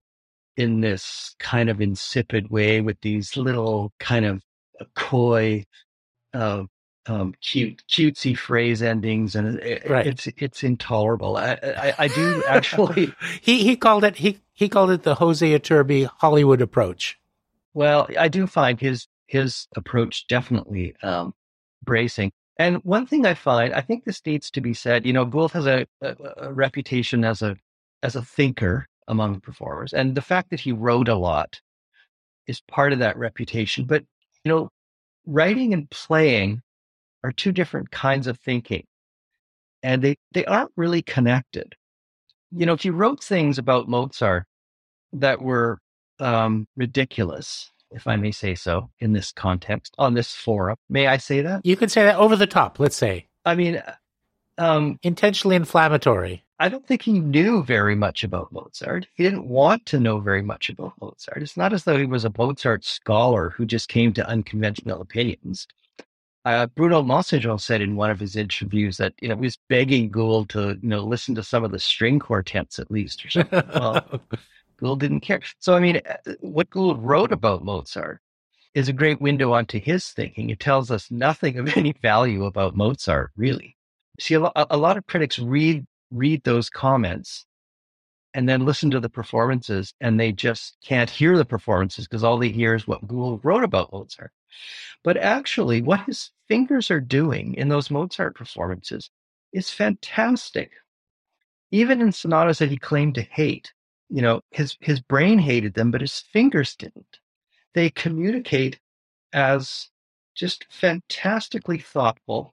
in this kind of insipid way with these little kind of coy, uh, um, cute, cutesy phrase endings, and it, right. it's it's intolerable. I, I, I do actually. he he called it he he called it the Jose Iturbi Hollywood approach. Well, I do find his his approach definitely um, bracing. And one thing I find, I think this needs to be said. You know, Gould has a, a, a reputation as a as a thinker among performers, and the fact that he wrote a lot is part of that reputation. But you know, writing and playing are two different kinds of thinking, and they, they aren't really connected. You know, if you wrote things about Mozart that were um, ridiculous, if I may say so, in this context, on this forum, may I say that? You could say that over the top, let's say. I mean, um, intentionally inflammatory. I don't think he knew very much about Mozart. He didn't want to know very much about Mozart. It's not as though he was a Mozart scholar who just came to unconventional opinions. Uh, Bruno Monseigneur said in one of his interviews that, you know, he was begging Gould to, you know, listen to some of the string quartets at least or something. Well, Gould didn't care. So, I mean, what Gould wrote about Mozart is a great window onto his thinking. It tells us nothing of any value about Mozart, really. See, a, lo- a lot of critics read read those comments and then listen to the performances, and they just can't hear the performances because all they hear is what Gould wrote about Mozart. But actually, what his fingers are doing in those Mozart performances is fantastic. Even in sonatas that he claimed to hate, you know, his, his brain hated them, but his fingers didn't. They communicate as just fantastically thoughtful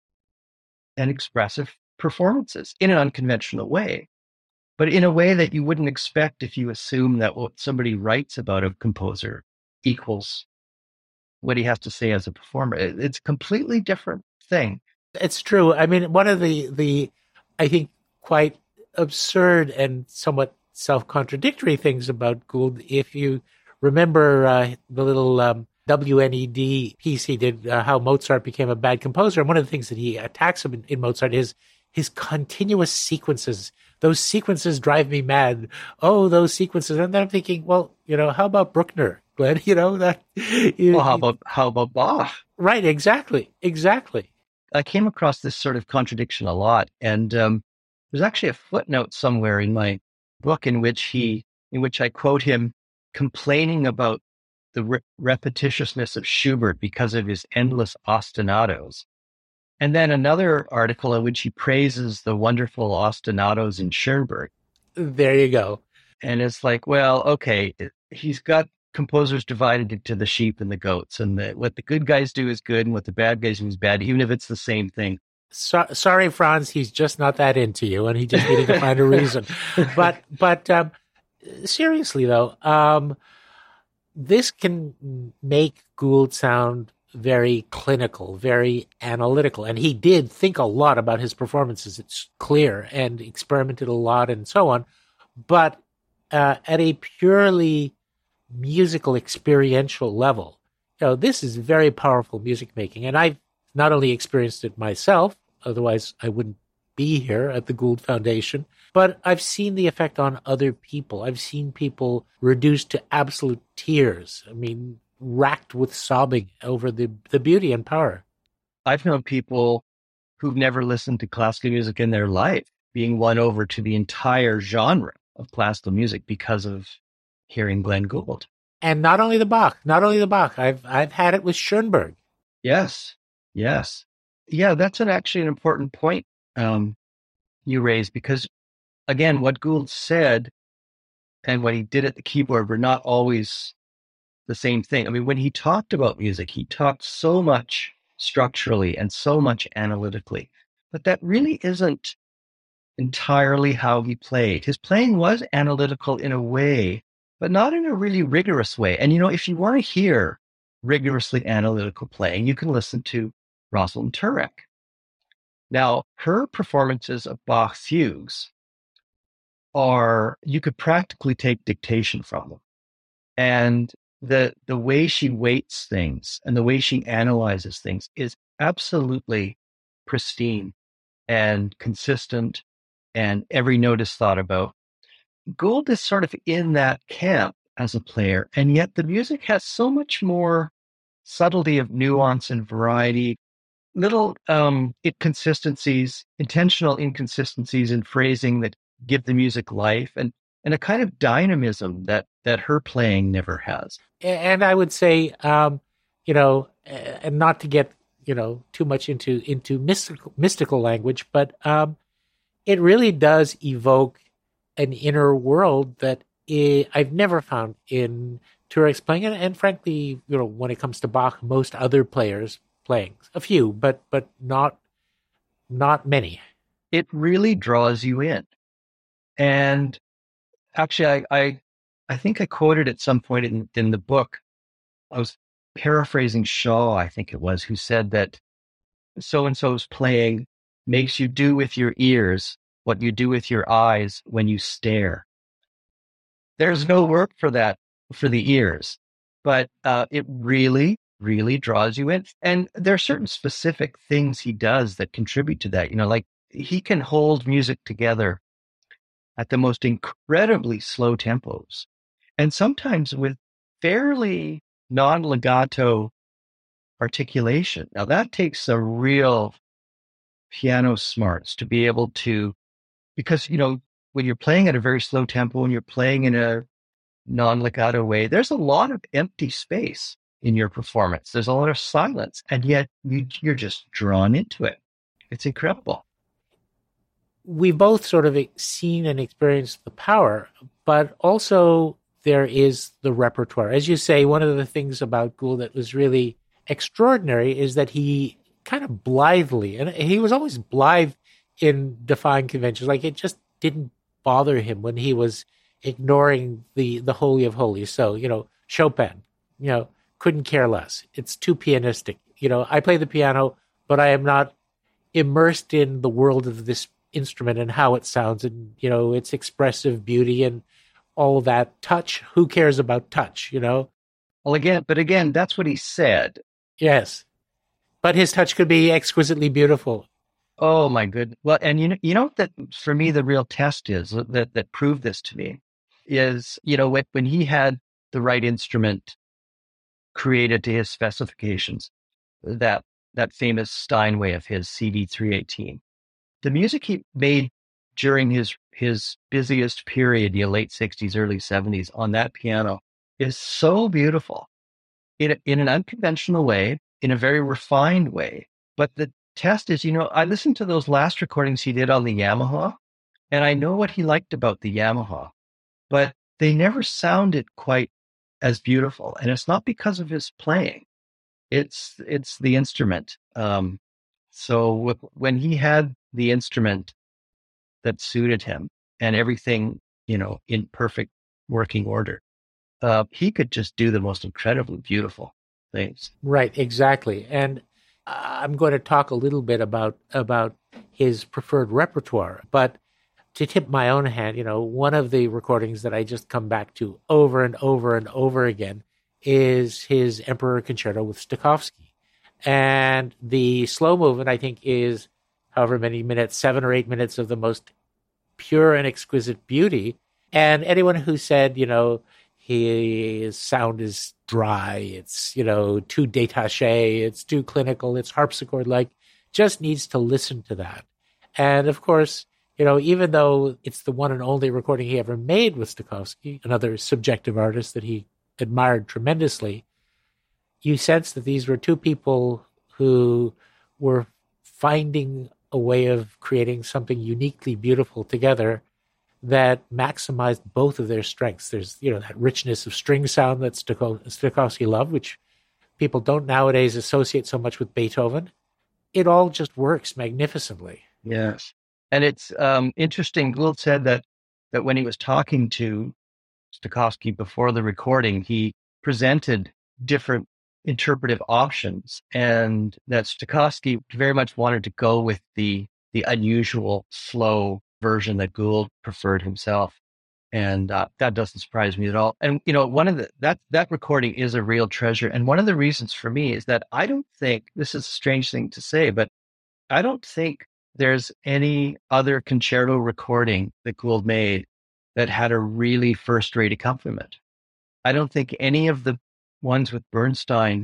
and expressive performances in an unconventional way, but in a way that you wouldn't expect if you assume that what somebody writes about a composer equals what he has to say as a performer. It's a completely different thing. It's true. I mean, one of the, the I think, quite absurd and somewhat self-contradictory things about Gould, if you remember uh, the little um, W N E D piece he did, uh, how Mozart became a bad composer, and one of the things that he attacks him in, in Mozart is his continuous sequences. Those sequences drive me mad. Oh, those sequences. And then I'm thinking, well, you know, how about Bruckner? Glenn, you know that. You, well, how about how about Bach? Right, exactly, exactly. I came across this sort of contradiction a lot, and um, there's actually a footnote somewhere in my book in which he, in which I quote him complaining about the re- repetitiousness of Schubert because of his endless ostinatos, and then another article in which he praises the wonderful ostinatos in Schoenberg. There you go. And it's like, well, okay, he's got composers divided into the sheep and the goats, and the, what the good guys do is good and what the bad guys do is bad, even if it's the same thing. So, sorry, Franz, he's just not that into you, and he just needed to find a reason. But but um, seriously, though, um, this can make Gould sound very clinical, very analytical, and he did think a lot about his performances. It's clear, and experimented a lot and so on. But uh, at a purely musical experiential level, you know, this is very powerful music making, and I've not only experienced it myself, otherwise I wouldn't be here at the Gould Foundation, but I've seen the effect on other people. I've seen people reduced to absolute tears. I mean, racked with sobbing over the, the beauty and power. I've known people who've never listened to classical music in their life being won over to the entire genre of classical music because of hearing Glenn Gould. And not only the Bach, not only the Bach. I've I've had it with Schoenberg. Yes, yes. Yeah, that's an actually an important point um, you raised, because, again, what Gould said and what he did at the keyboard were not always the same thing. I mean, when he talked about music, he talked so much structurally and so much analytically, but that really isn't entirely how he played. His playing was analytical in a way, but not in a really rigorous way. And, you know, if you want to hear rigorously analytical playing, you can listen to Rosalind Turek. Now, her performances of Bach's fugues are, you could practically take dictation from them. And the the way she weights things and the way she analyzes things is absolutely pristine and consistent, and every note is thought about. Gould is sort of in that camp as a player, and yet the music has so much more subtlety of nuance and variety, little um, inconsistencies, intentional inconsistencies in phrasing that give the music life, and, and a kind of dynamism that, that her playing never has. And I would say, um, you know, and not to get, you know, too much into, into mystical, mystical language, but um, it really does evoke an inner world that it, I've never found in Turek's playing, and, and frankly, you know, when it comes to Bach, most other players playing, a few, but but not not many. It really draws you in, and actually, I I, I think I quoted at some point in, in the book, I was paraphrasing Shaw, I think it was, who said that so and so's playing makes you do with your ears what you do with your eyes when you stare. There's no work for that for the ears, but uh, it really really draws you in. And there are certain specific things he does that contribute to that. You know, like he can hold music together at the most incredibly slow tempos, and sometimes with fairly non-legato articulation. Now that takes a real piano smarts to be able to, because, you know, when you're playing at a very slow tempo and you're playing in a non-legato way, there's a lot of empty space in your performance. There's a lot of silence, and yet you, you're just drawn into it. It's incredible. We've both sort of seen and experienced the power, but also there is the repertoire. As you say, one of the things about Gould that was really extraordinary is that he kind of blithely, and he was always blithe in defying conventions. Like, it just didn't bother him when he was ignoring the, the Holy of Holies. So, you know, Chopin, you know, couldn't care less. It's too pianistic. You know, I play the piano, but I am not immersed in the world of this instrument and how it sounds and, you know, its expressive beauty and all that. Touch, who cares about touch, you know? Well, again, but again, that's what he said. Yes. But his touch could be exquisitely beautiful. Oh my goodness. Well, and you know, you know that for me, the real test is that, that proved this to me is, you know, when, when he had the right instrument created to his specifications, that, that famous Steinway of his C D three eighteen, the music he made during his, his busiest period, the late sixties, early seventies on that piano is so beautiful in, in an unconventional way, in a very refined way. But the test is, you know, I listened to those last recordings he did on the Yamaha, and I know what he liked about the Yamaha, but they never sounded quite as beautiful. And it's not because of his playing. It's, it's the instrument. Um, so with, when he had the instrument that suited him and everything, you know, in perfect working order, uh, he could just do the most incredibly beautiful things. Right, exactly. And I'm going to talk a little bit about about his preferred repertoire, but to tip my own hand, you know, one of the recordings that I just come back to over and over and over again is his Emperor Concerto with Stokowski. And the slow movement, I think, is however many minutes, seven or eight minutes of the most pure and exquisite beauty. And anyone who said, you know, his sound is dry, it's, you know, too détaché, it's too clinical, it's harpsichord-like, just needs to listen to that. And of course, you know, even though it's the one and only recording he ever made with Stokowski, another subjective artist that he admired tremendously, you sense that these were two people who were finding a way of creating something uniquely beautiful together that maximized both of their strengths. There's, you know, that richness of string sound that Stokowski loved, which people don't nowadays associate so much with Beethoven. It all just works magnificently. Yes. And it's um, interesting. Gould said that, that when he was talking to Stokowski before the recording, he presented different interpretive options, and that Stokowski very much wanted to go with the, the unusual slow version that Gould preferred himself. And uh, that doesn't surprise me at all. And, you know, one of the, that, that recording is a real treasure. And one of the reasons for me is that I don't think, this is a strange thing to say, but I don't think there's any other concerto recording that Gould made that had a really first-rate accompaniment. I don't think any of the ones with Bernstein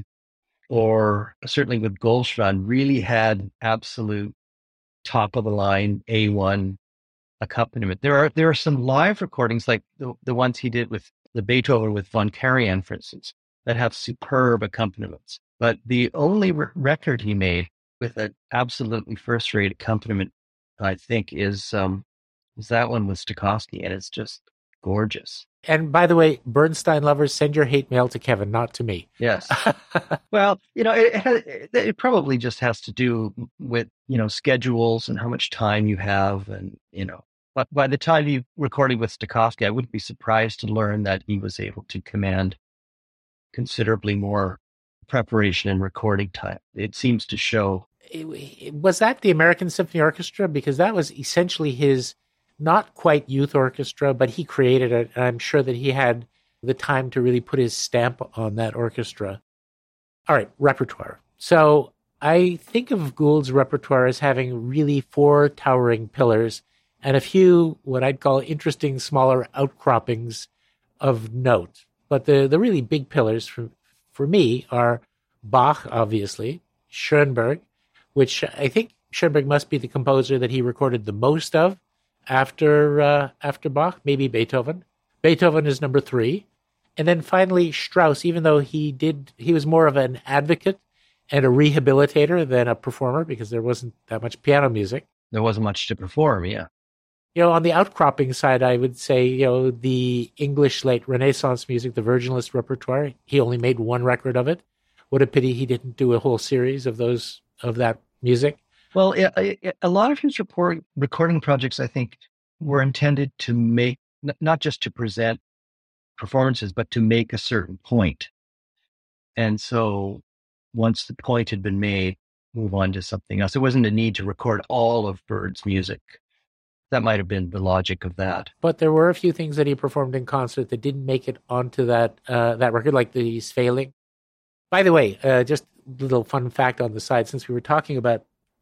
or certainly with Goldschwand really had absolute top-of-the-line A one accompaniment. There are there are some live recordings like the, the ones he did with the Beethoven with von Karajan, for instance, that have superb accompaniments. But the only re- record he made with an absolutely first-rate accompaniment, I think, is um, is that one with Stokowski, and it's just gorgeous. And by the way, Bernstein lovers, send your hate mail to Kevin, not to me. Yes. Well, you know, it, it, it probably just has to do with, you know, schedules and how much time you have. And, you know, but by the time you recording with Stokowski, I wouldn't be surprised to learn that he was able to command considerably more preparation and recording time. It seems to show. Was that the American Symphony Orchestra? Because that was essentially his not quite youth orchestra, but he created it. And I'm sure that he had the time to really put his stamp on that orchestra. All right, repertoire. So I think of Gould's repertoire as having really four towering pillars and a few what I'd call interesting smaller outcroppings of note. But the, the really big pillars for, for me are Bach, obviously, Schoenberg, which I think Schoenberg must be the composer that he recorded the most of after uh, after Bach, maybe Beethoven. Beethoven is number three. And then finally Strauss, even though he did, he was more of an advocate and a rehabilitator than a performer because there wasn't that much piano music. There wasn't much to perform, yeah. You know, on the outcropping side, I would say, you know, the English late Renaissance music, the Virginalist repertoire, he only made one record of it. What a pity he didn't do a whole series of those, of that music. Well, a, a lot of his report, recording projects, I think, were intended to make, not just to present performances, but to make a certain point. And so once the point had been made, move on to something else. There wasn't a need to record all of Bird's music. That might have been the logic of that. But there were a few things that he performed in concert that didn't make it onto that uh, that record, like the Failing. By the way, uh, just a little fun fact on the side, since we were talking about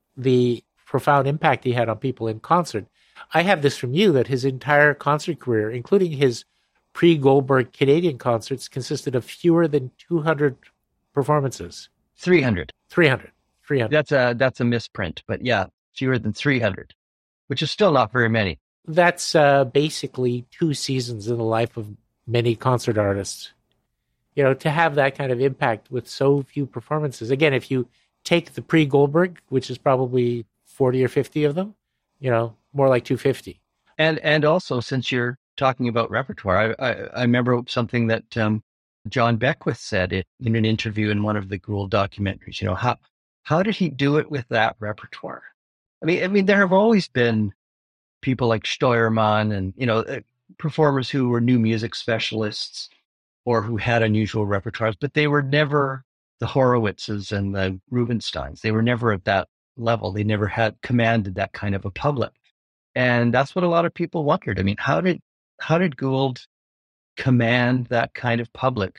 the profound impact he had on people in concert, I have this from you that his entire concert career, including his pre-Goldberg Canadian concerts, consisted of fewer than two hundred performances. three hundred. three hundred. three hundred. That's a, that's a misprint, but yeah, fewer than three hundred, which is still not very many. That's uh, basically two seasons in the life of many concert artists. You know, to have that kind of impact with so few performances. Again, if you take the pre-Goldberg, which is probably forty or fifty of them, you know, more like two hundred fifty. And and also, since you're talking about repertoire, I, I, I remember something that um, John Beckwith said it in an interview in one of the Gould documentaries. You know, how how did he do it with that repertoire? I mean, I mean, there have always been people like Steuermann and, you know, uh, performers who were new music specialists or who had unusual repertoires, but they were never the Horowitzes and the Rubinsteins. They were never at that level. They never had commanded that kind of a public. And that's what a lot of people wondered. I mean, how did how did Gould command that kind of public,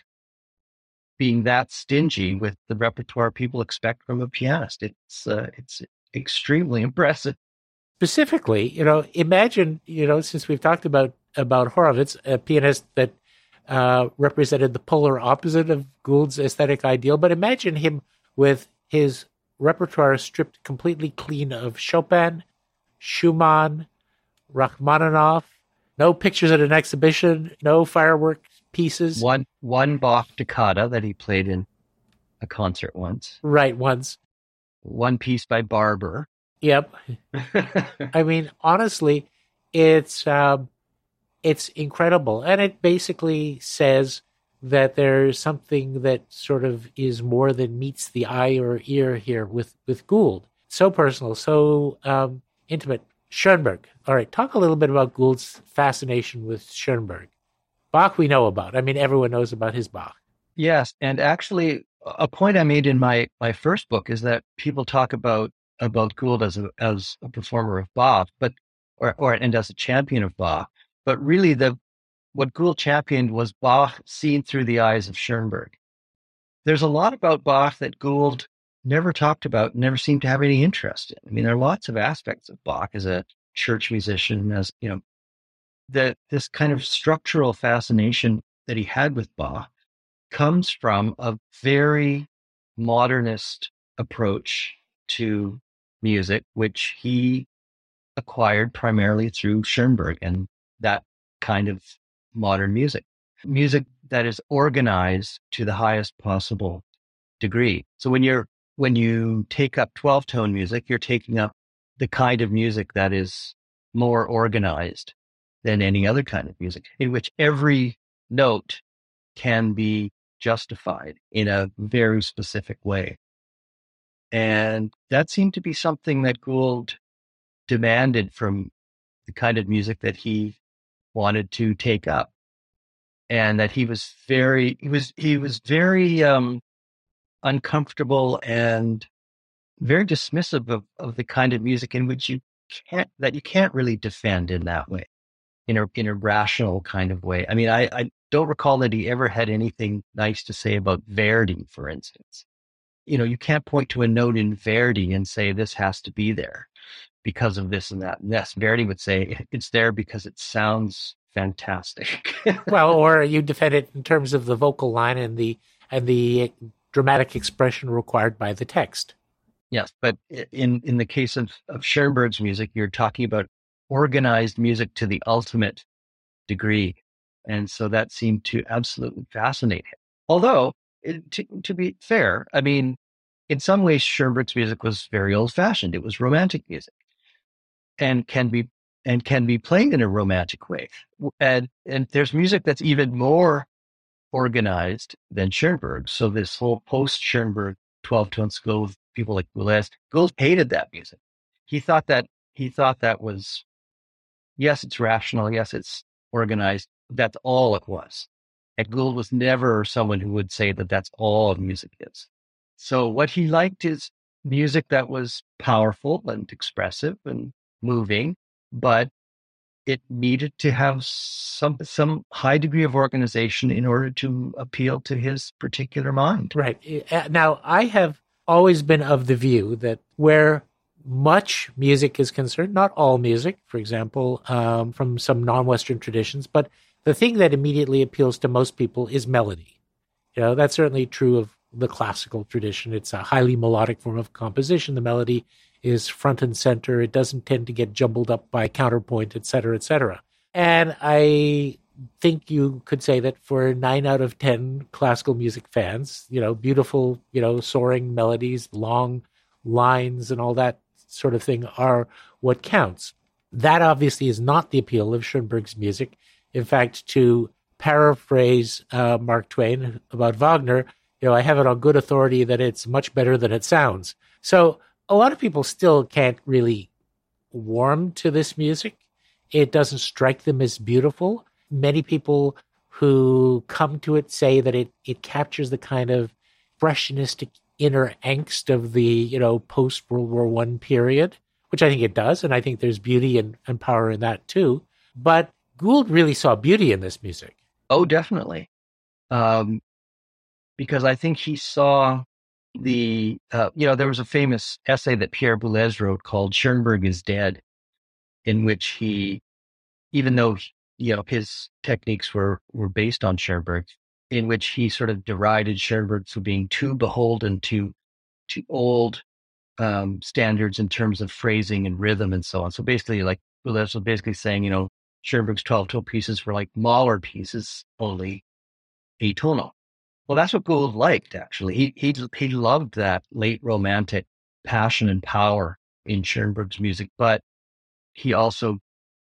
being that stingy with the repertoire people expect from a pianist? It's uh, it's extremely impressive. Specifically, you know, imagine, you know, since we've talked about about Horowitz, a pianist that uh, represented the polar opposite of Gould's aesthetic ideal, but imagine him with his repertoire stripped completely clean of Chopin, Schumann, Rachmaninoff, no pictures at an exhibition, no firework pieces. One one Bach toccata that he played in a concert once. Right, once. One piece by Barber. Yep. I mean, honestly, it's um, it's incredible. And it basically says that there's something that sort of is more than meets the eye or ear here with, with Gould. So personal, so um, intimate. Schoenberg. All right, talk a little bit about Gould's fascination with Schoenberg. Bach we know about. I mean, everyone knows about his Bach. Yes, and actually, a point I made in my, my first book is that people talk about about Gould as a as a performer of Bach, but or or and as a champion of Bach, but really the what Gould championed was Bach seen through the eyes of Schoenberg. There's a lot about Bach that Gould never talked about, never seemed to have any interest in. I mean, there are lots of aspects of Bach as a church musician, as you know, that this kind of structural fascination that he had with Bach comes from a very modernist approach to music, which he acquired primarily through Schoenberg and that kind of modern music, music that is organized to the highest possible degree. So when you're when you take up twelve tone music, you're taking up the kind of music that is more organized than any other kind of music, in which every note can be justified in a very specific way. And that seemed to be something that Gould demanded from the kind of music that he wanted to take up. And that he was very, he was, he was very um, uncomfortable and very dismissive of, of the kind of music in which you can't, that you can't really defend in that way, in a, in a rational kind of way. I mean, I, I don't recall that he ever had anything nice to say about Verdi, for instance. you know, you can't point to a note in Verdi and say this has to be there because of this and that. And yes, Verdi would say it's there because it sounds fantastic. Well, or you defend it in terms of the vocal line and the and the dramatic expression required by the text. Yes, but in, in the case of, of Schoenberg's music, you're talking about organized music to the ultimate degree. And so that seemed to absolutely fascinate him. Although, it, to, to be fair, I mean, in some ways, Schoenberg's music was very old-fashioned. It was romantic music, and can be and can be played in a romantic way. And and there's music that's even more organized than Schoenberg. So this whole post-Schoenberg twelve-tone school of people like Boulez, Gould hated that music. He thought that he thought that was, yes, it's rational, yes, it's organized. That's all it was. And Gould was never someone who would say that that's all music is. So what he liked is music that was powerful and expressive and moving, but it needed to have some some high degree of organization in order to appeal to his particular mind. Right. Now, I have always been of the view that where much music is concerned, not all music, for example, um, from some non-Western traditions, but the thing that immediately appeals to most people is melody. You know, that's certainly true of the classical tradition. It's a highly melodic form of composition. The melody is front and center. It doesn't tend to get jumbled up by counterpoint, et cetera, et cetera. And I think you could say that for nine out of ten classical music fans, you know, beautiful, you know, soaring melodies, long lines and all that sort of thing are what counts. That obviously is not the appeal of Schoenberg's music. In fact, to paraphrase uh, Mark Twain about Wagner, you know, I have it on good authority that it's much better than it sounds. So a lot of people still can't really warm to this music. It doesn't strike them as beautiful. Many people who come to it say that it, it captures the kind of impressionistic inner angst of the, you know, post-World War One period, which I think it does. And I think there's beauty and, and power in that too. But Gould really saw beauty in this music. Oh, definitely. Um, because I think he saw the, uh, you know, there was a famous essay that Pierre Boulez wrote called Schoenberg is Dead, in which he, even though, you know, his techniques were, were based on Schoenberg, in which he sort of derided Schoenberg for being too beholden to, to old um, standards in terms of phrasing and rhythm and so on. So basically, like, Boulez was basically saying, you know, Schoenberg's twelve-tone pieces were like Mahler pieces, only atonal. Well, that's what Gould liked, actually. He he he loved that late romantic passion and power in Schoenberg's music, but he also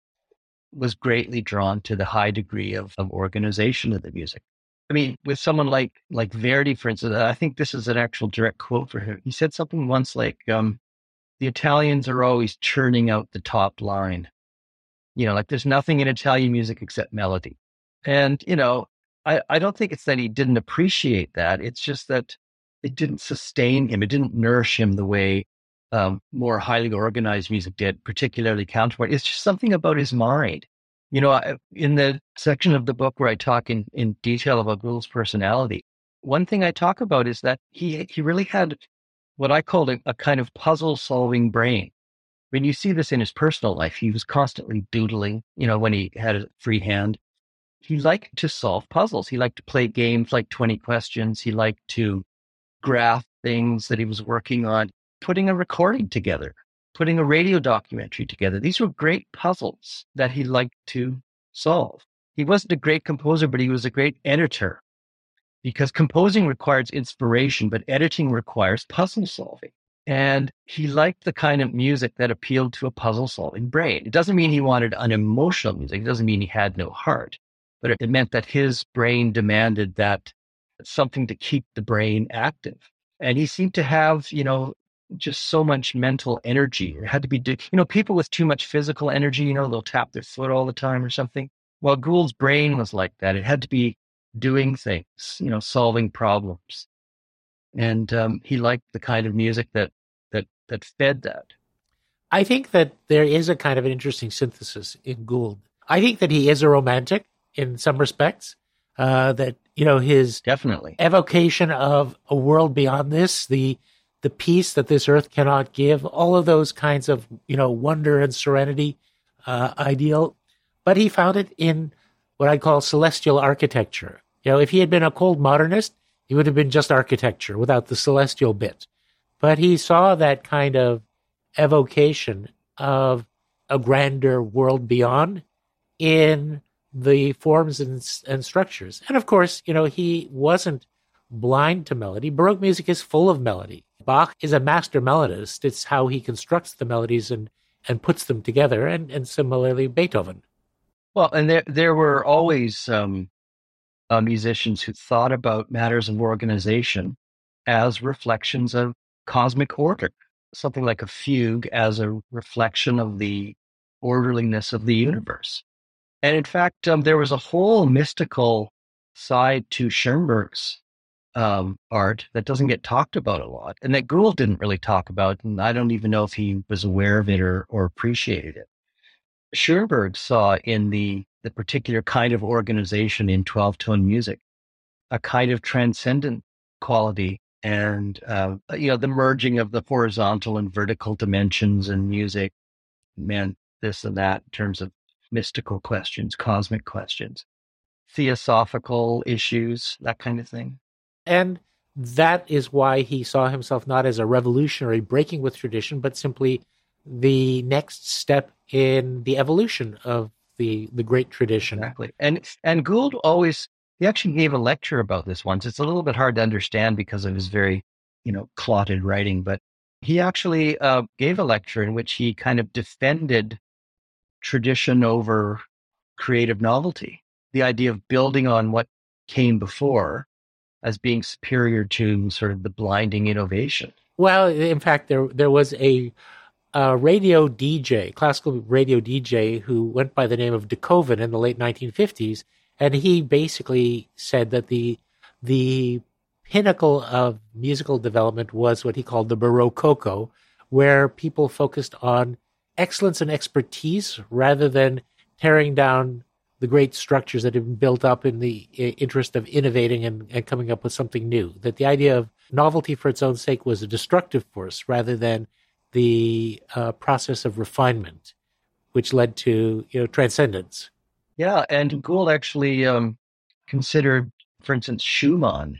was greatly drawn to the high degree of, of organization of the music. I mean, with someone like like Verdi, for instance, I think this is an actual direct quote for him. He said something once like, um, the Italians are always churning out the top line. You know, like there's nothing in Italian music except melody. And, you know, I, I don't think it's that he didn't appreciate that. It's just that it didn't sustain him. It didn't nourish him the way um, more highly organized music did, particularly counterpoint. It's just something about his mind. You know, I, in the section of the book where I talk in, in detail about Gould's personality, one thing I talk about is that he he really had what I called a, a kind of puzzle-solving brain. When you see this in his personal life, he was constantly doodling, you know, when he had a free hand. He liked to solve puzzles. He liked to play games like twenty questions. He liked to graph things that he was working on, putting a recording together, putting a radio documentary together. These were great puzzles that he liked to solve. He wasn't a great composer, but he was a great editor, because composing requires inspiration, but editing requires puzzle solving. And he liked the kind of music that appealed to a puzzle-solving brain. It doesn't mean he wanted unemotional music. It doesn't mean he had no heart. But it meant that his brain demanded that something to keep the brain active. And he seemed to have, you know, just so much mental energy. It had to be, you know, people with too much physical energy, you know, they'll tap their foot all the time or something. Well, Gould's brain was like that. It had to be doing things, you know, solving problems. And um, he liked the kind of music that that that fed that. I think that there is a kind of an interesting synthesis in Gould. I think that he is a romantic in some respects, uh, that you know, his Definitely. evocation of a world beyond this, the the peace that this earth cannot give, all of those kinds of, you know, wonder and serenity uh, ideal. But he found it in what I call celestial architecture. You know, if he had been a cold modernist, he would have been just architecture without the celestial bit. But he saw that kind of evocation of a grander world beyond in the forms and, and structures. And of course, you know, he wasn't blind to melody. Baroque music is full of melody. Bach is a master melodist. It's how he constructs the melodies and, and puts them together. And, and similarly, Beethoven. Well, and there there were always um, uh, musicians who thought about matters of organization as reflections of cosmic order. Something like a fugue as a reflection of the orderliness of the universe. And in fact, um, there was a whole mystical side to Schoenberg's um, art that doesn't get talked about a lot, and that Gould didn't really talk about, and I don't even know if he was aware of it or, or appreciated it. Schoenberg saw in the, the particular kind of organization in twelve-tone music a kind of transcendent quality and, uh, you know, the merging of the horizontal and vertical dimensions in music, man, this and that in terms of mystical questions, cosmic questions, theosophical issues, that kind of thing. And that is why he saw himself not as a revolutionary breaking with tradition, but simply the next step in the evolution of the the great tradition. Exactly. And and Gould always, he actually gave a lecture about this once. It's a little bit hard to understand because of his very, you know, clotted writing, but he actually uh, gave a lecture in which he kind of defended tradition over creative novelty, the idea of building on what came before as being superior to sort of the blinding innovation. Well, in fact, there there was a, a radio D J, classical radio D J, who went by the name of de Koven in the late nineteen fifties, and he basically said that the the pinnacle of musical development was what he called the Baroque, where people focused on excellence and expertise rather than tearing down the great structures that have been built up in the interest of innovating and, and coming up with something new. That the idea of novelty for its own sake was a destructive force rather than the uh, process of refinement, which led to, you know, transcendence. Yeah, and Gould actually um, considered, for instance, Schumann,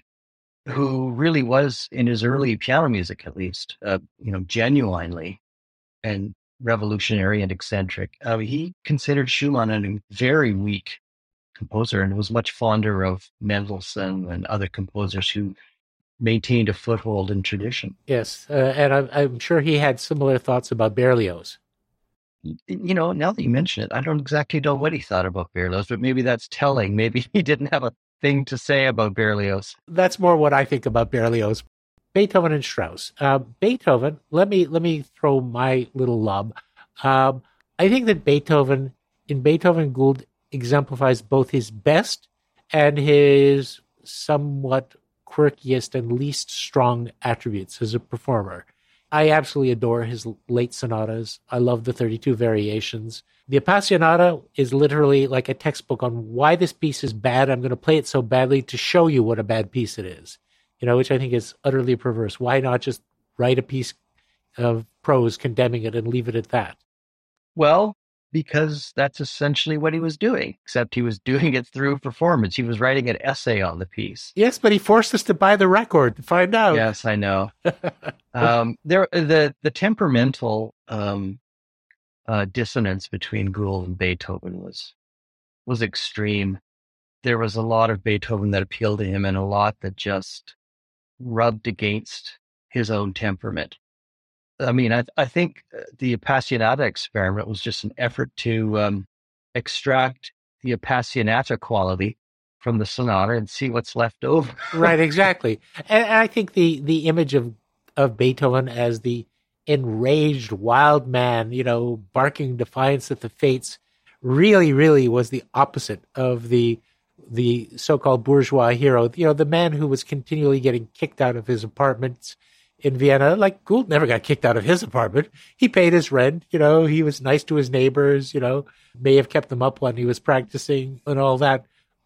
who really was, in his early piano music at least, uh, you know, genuinely and revolutionary and eccentric. Uh, he considered Schumann a very weak composer and was much fonder of Mendelssohn and other composers who maintained a foothold in tradition. Yes, uh, and I'm, I'm sure he had similar thoughts about Berlioz. You know, now that you mention it, I don't exactly know what he thought about Berlioz, but maybe that's telling. Maybe he didn't have a thing to say about Berlioz. That's more what I think about Berlioz. Beethoven and Strauss. Uh, Beethoven, let me let me throw my little lob. Um, I think that Beethoven, in Beethoven, Gould exemplifies both his best and his somewhat quirkiest and least strong attributes as a performer. I absolutely adore his late sonatas. I love the thirty-two variations. The Appassionata is literally like a textbook on why this piece is bad. I'm going to play it so badly to show you what a bad piece it is. You know, which I think is utterly perverse. Why not just write a piece of prose condemning it and leave it at that? Well, because that's essentially what he was doing, except he was doing it through performance. He was writing an essay on the piece. Yes, but he forced us to buy the record to find out. Yes, I know. um, there, the the temperamental um, uh, dissonance between Gould and Beethoven was was extreme. There was a lot of Beethoven that appealed to him, and a lot that just rubbed against his own temperament. I mean, I, I think the Appassionata experiment was just an effort to um, extract the Appassionata quality from the sonata and see what's left over. Right, exactly. And I think the, the image of, of Beethoven as the enraged wild man, you know, barking defiance at the fates, really, really was the opposite of the the so-called bourgeois hero, you know, the man who was continually getting kicked out of his apartments in Vienna. Like, Gould never got kicked out of his apartment. He paid his rent, you know, he was nice to his neighbors, you know, may have kept them up when he was practicing and all that.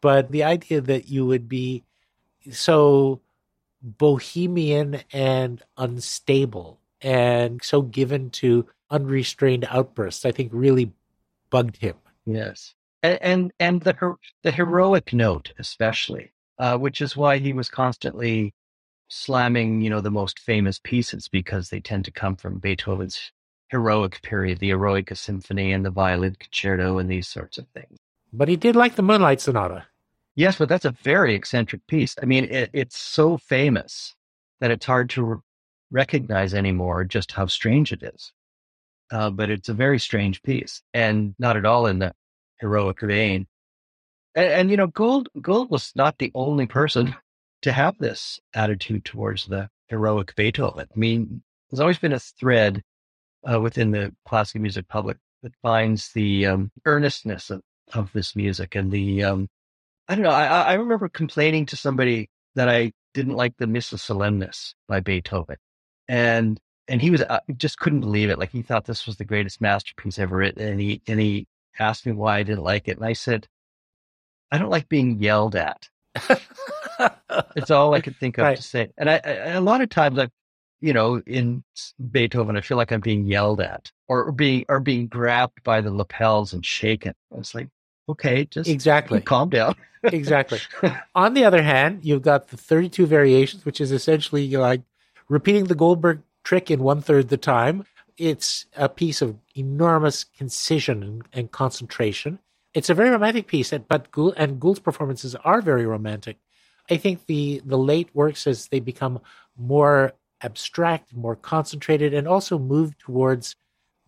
but the idea that you would be so bohemian and unstable and so given to unrestrained outbursts, I think really bugged him. Yes. And and, and the her- the heroic note, especially, uh, which is why he was constantly slamming, you know, the most famous pieces, because they tend to come from Beethoven's heroic period, the Eroica Symphony and the Violin Concerto and these sorts of things. But he did like the Moonlight Sonata. Yes, but that's a very eccentric piece. I mean, it, it's so famous that it's hard to re- recognize anymore just how strange it is. Uh, but it's a very strange piece, and not at all in the heroic vein. And, and you know, Gould Gould was not the only person to have this attitude towards the heroic Beethoven. I mean, there's always been a thread uh, within the classical music public that finds the um, earnestness of, of this music and the um, I don't know. I, I remember complaining to somebody that I didn't like the Missa Solemnis by Beethoven, and and he was uh, just couldn't believe it. Like, he thought this was the greatest masterpiece ever written, and he and he asked me why I didn't like it, and I said, I don't like being yelled at. It's all I could think of Right. to say. And I, I a lot of times, I, you know, in Beethoven, I feel like I'm being yelled at or, or being or being grabbed by the lapels and shaken. It's like, okay, just Exactly. calm down. Exactly. On the other hand, you've got the thirty-two variations, which is essentially like repeating the Goldberg trick in one third the time. It's a piece of enormous concision and, and concentration. It's a very romantic piece, but Gould, and Gould's performances are very romantic. I think the the late works, as they become more abstract, more concentrated, and also move towards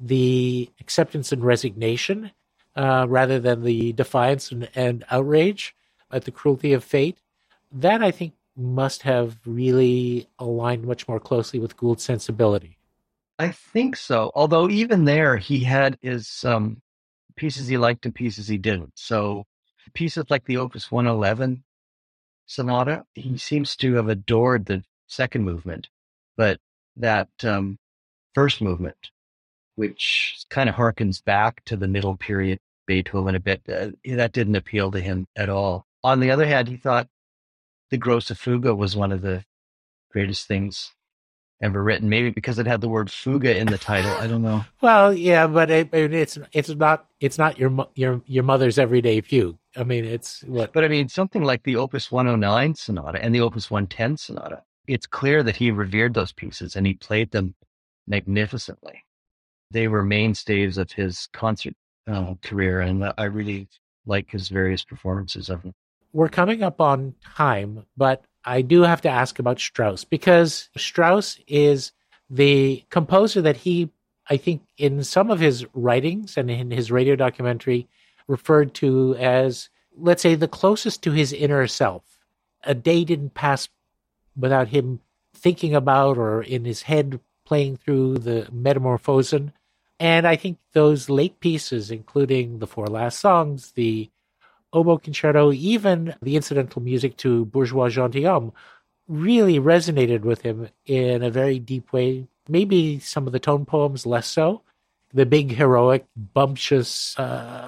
the acceptance and resignation uh, rather than the defiance and, and outrage at the cruelty of fate, that I think must have really aligned much more closely with Gould's sensibility. I think so. Although even there, he had his um, pieces he liked and pieces he didn't. So pieces like the Opus one eleven Sonata, he seems to have adored the second movement, but that um, first movement, which kind of harkens back to the middle period Beethoven a bit, uh, that didn't appeal to him at all. On the other hand, he thought the Grosse Fuga was one of the greatest things ever written, maybe because it had the word fuga in the title. I don't know. Well, yeah, but it, it's it's not it's not your your your mother's everyday fugue. I mean, it's what. But I mean, something like the Opus one oh nine Sonata and the Opus one ten Sonata, it's clear that he revered those pieces and he played them magnificently. They were mainstays of his concert uh, career, and I really like his various performances of them. We're coming up on time, but I do have to ask about Strauss, because Strauss is the composer that he, I think, in some of his writings and in his radio documentary, referred to as, let's say, the closest to his inner self. A day didn't pass without him thinking about or in his head playing through the Metamorphosen. And I think those late pieces, including the four last songs, the oboe concerto, even the incidental music to Bourgeois Gentilhomme, really resonated with him in a very deep way. Maybe some of the tone poems less so. The big, heroic, bumptious,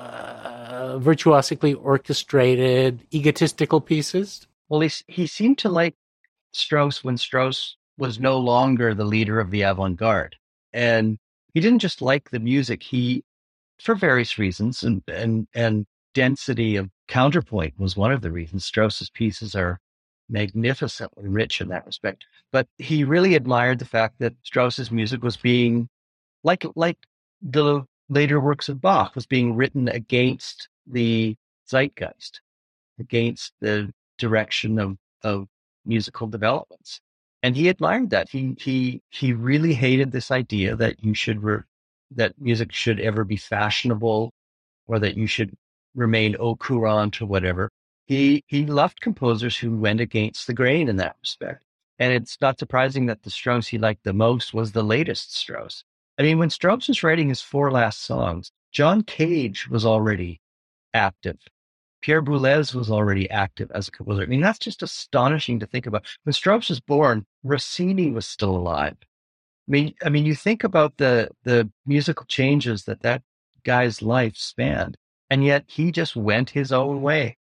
uh, virtuosically orchestrated, egotistical pieces. Well, he, he seemed to like Strauss when Strauss was no longer the leader of the avant-garde. And he didn't just like the music, he, for various reasons, and, and, and density of counterpoint was one of the reasons. Strauss's pieces are magnificently rich in that respect. But he really admired the fact that Strauss's music was being, like like the later works of Bach, was being written against the zeitgeist, against the direction of, of musical developments. And he admired that. He he he really hated this idea that you should re, that music should ever be fashionable, or that you should remain au courant or whatever. He he loved composers who went against the grain in that respect. And it's not surprising that the Strauss he liked the most was the latest Strauss. I mean, when Strauss was writing his four last songs, John Cage was already active. Pierre Boulez was already active as a composer. I mean, that's just astonishing to think about. When Strauss was born, Rossini was still alive. I mean, I mean, you think about the the musical changes that that guy's life spanned, and yet he just went his own way.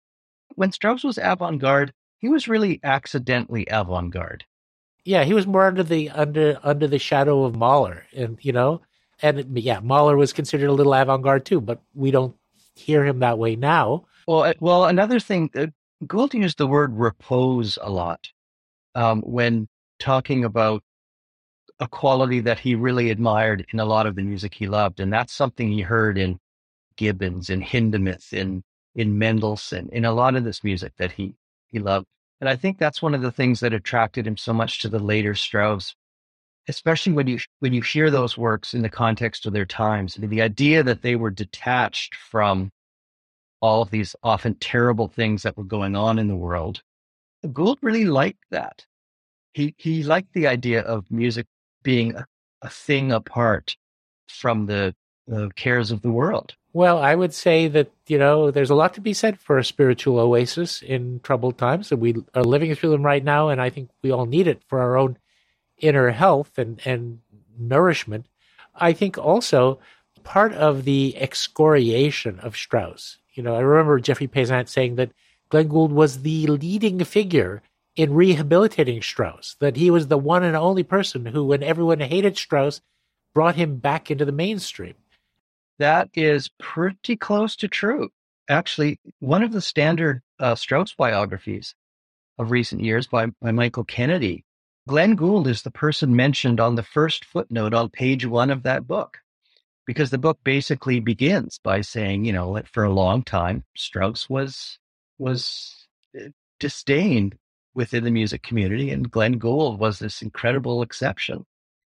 when Strauss was avant-garde, he was really accidentally avant-garde. Yeah, he was more under the under under the shadow of Mahler, and you know, and yeah, Mahler was considered a little avant-garde too, but we don't hear him that way now. Well, well, another thing, uh, Gould used the word repose a lot um, when talking about a quality that he really admired in a lot of the music he loved, and that's something he heard in Gibbons, in Hindemith, in in Mendelssohn, in a lot of this music that he he loved. And I think that's one of the things that attracted him so much to the later Strauss, especially when you when you hear those works in the context of their times. I mean, the idea that they were detached from all of these often terrible things that were going on in the world. Gould really liked that. He he liked the idea of music being a, a thing apart from the, the cares of the world. Well, I would say that, you know, there's a lot to be said for a spiritual oasis in troubled times, and we are living through them right now, and I think we all need it for our own inner health and, and nourishment. I think also part of the excoriation of Strauss, you know, I remember Jeffrey Pezant saying that Glenn Gould was the leading figure in rehabilitating Strauss, that he was the one and only person who, when everyone hated Strauss, brought him back into the mainstream. That is pretty close to true. Actually, one of the standard uh, Strauss biographies of recent years by, by Michael Kennedy, Glenn Gould is the person mentioned on the first footnote on page one of that book, because the book basically begins by saying, you know, that for a long time, Strauss was was disdained within the music community, and Glenn Gould was this incredible exception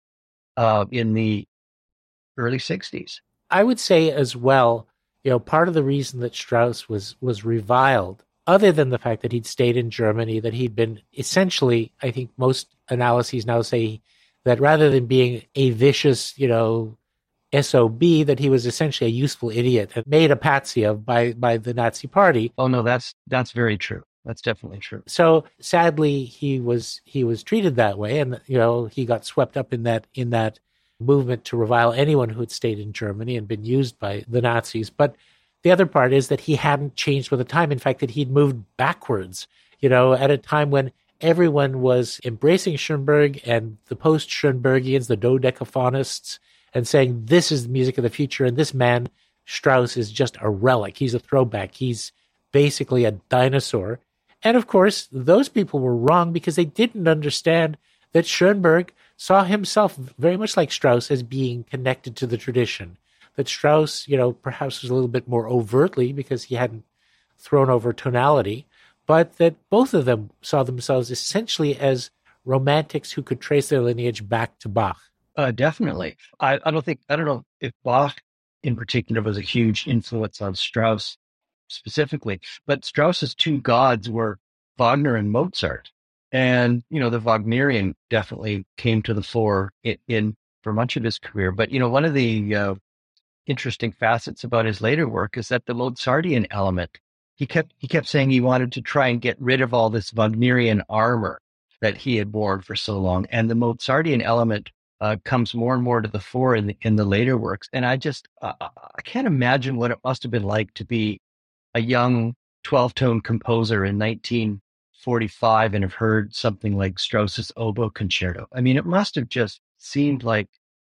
uh, in the early sixties. I would say as well, you know, part of the reason that Strauss was was reviled, other than the fact that he'd stayed in Germany, that he'd been essentially, I think most analyses now say that rather than being a vicious, you know, S O B, that he was essentially a useful idiot and made a patsy of by, by the Nazi Party. Oh, no, that's that's very true. That's definitely true. So sadly, he was he was treated that way, and you know he got swept up in that in that movement to revile anyone who had stayed in Germany and been used by the Nazis. But the other part is that he hadn't changed with the time. In fact, that he'd moved backwards. You know, at a time when everyone was embracing Schoenberg and the post-Schoenbergians, the dodecaphonists, and saying this is the music of the future, and this man Strauss is just a relic. He's a throwback. He's basically a dinosaur. And of course, those people were wrong because they didn't understand that Schoenberg saw himself very much like Strauss as being connected to the tradition. That Strauss, you know, perhaps was a little bit more overtly because he hadn't thrown over tonality, but that both of them saw themselves essentially as romantics who could trace their lineage back to Bach. Uh, definitely. I, I don't think, I don't know if Bach in particular was a huge influence on Strauss specifically, but Strauss's two gods were Wagner and Mozart. And, you know, the Wagnerian definitely came to the fore in, in for much of his career. But, you know, one of the uh, interesting facets about his later work is that the Mozartian element, he kept he kept saying he wanted to try and get rid of all this Wagnerian armor that he had worn for so long. And the Mozartian element uh, comes more and more to the fore in the, in the later works. And I just, uh, I can't imagine what it must have been like to be a young twelve-tone composer in nineteen forty-five and have heard something like Strauss's Oboe Concerto. I mean, it must have just seemed like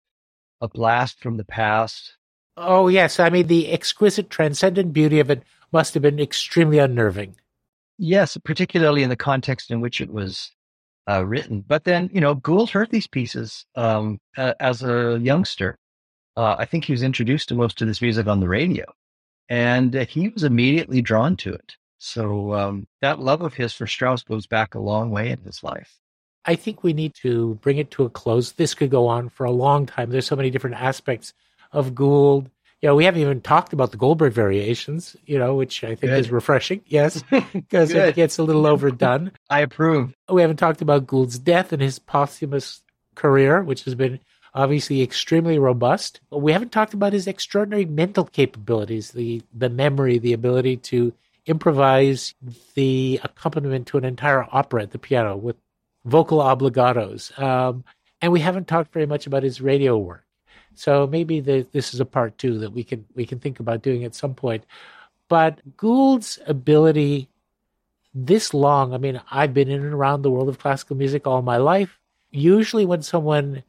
a blast from the past. Oh, yes. I mean, the exquisite, transcendent beauty of it must have been extremely unnerving. Yes, particularly in the context in which it was uh, written. But then, you know, Gould heard these pieces um, uh, as a youngster. Uh, I think he was introduced to most of this music on the radio, and uh, he was immediately drawn to it. So um, that love of his for Strauss goes back a long way in his life. I think we need to bring it to a close. This could go on for a long time. There's so many different aspects of Gould. You know, we haven't even talked about the Goldberg variations, you know, which I think Good. is refreshing. Yes, because it gets a little overdone. I approve. We haven't talked about Gould's death and his posthumous career, which has been obviously extremely robust. We haven't talked about his extraordinary mental capabilities, the the memory, the ability to improvise the accompaniment to an entire opera at the piano with vocal obligatos. Um, and we haven't talked very much about his radio work. So maybe the, this is a part two that we can we can think about doing at some point. But Gould's ability this long. I mean, I've been in and around the world of classical music all my life. Usually when someone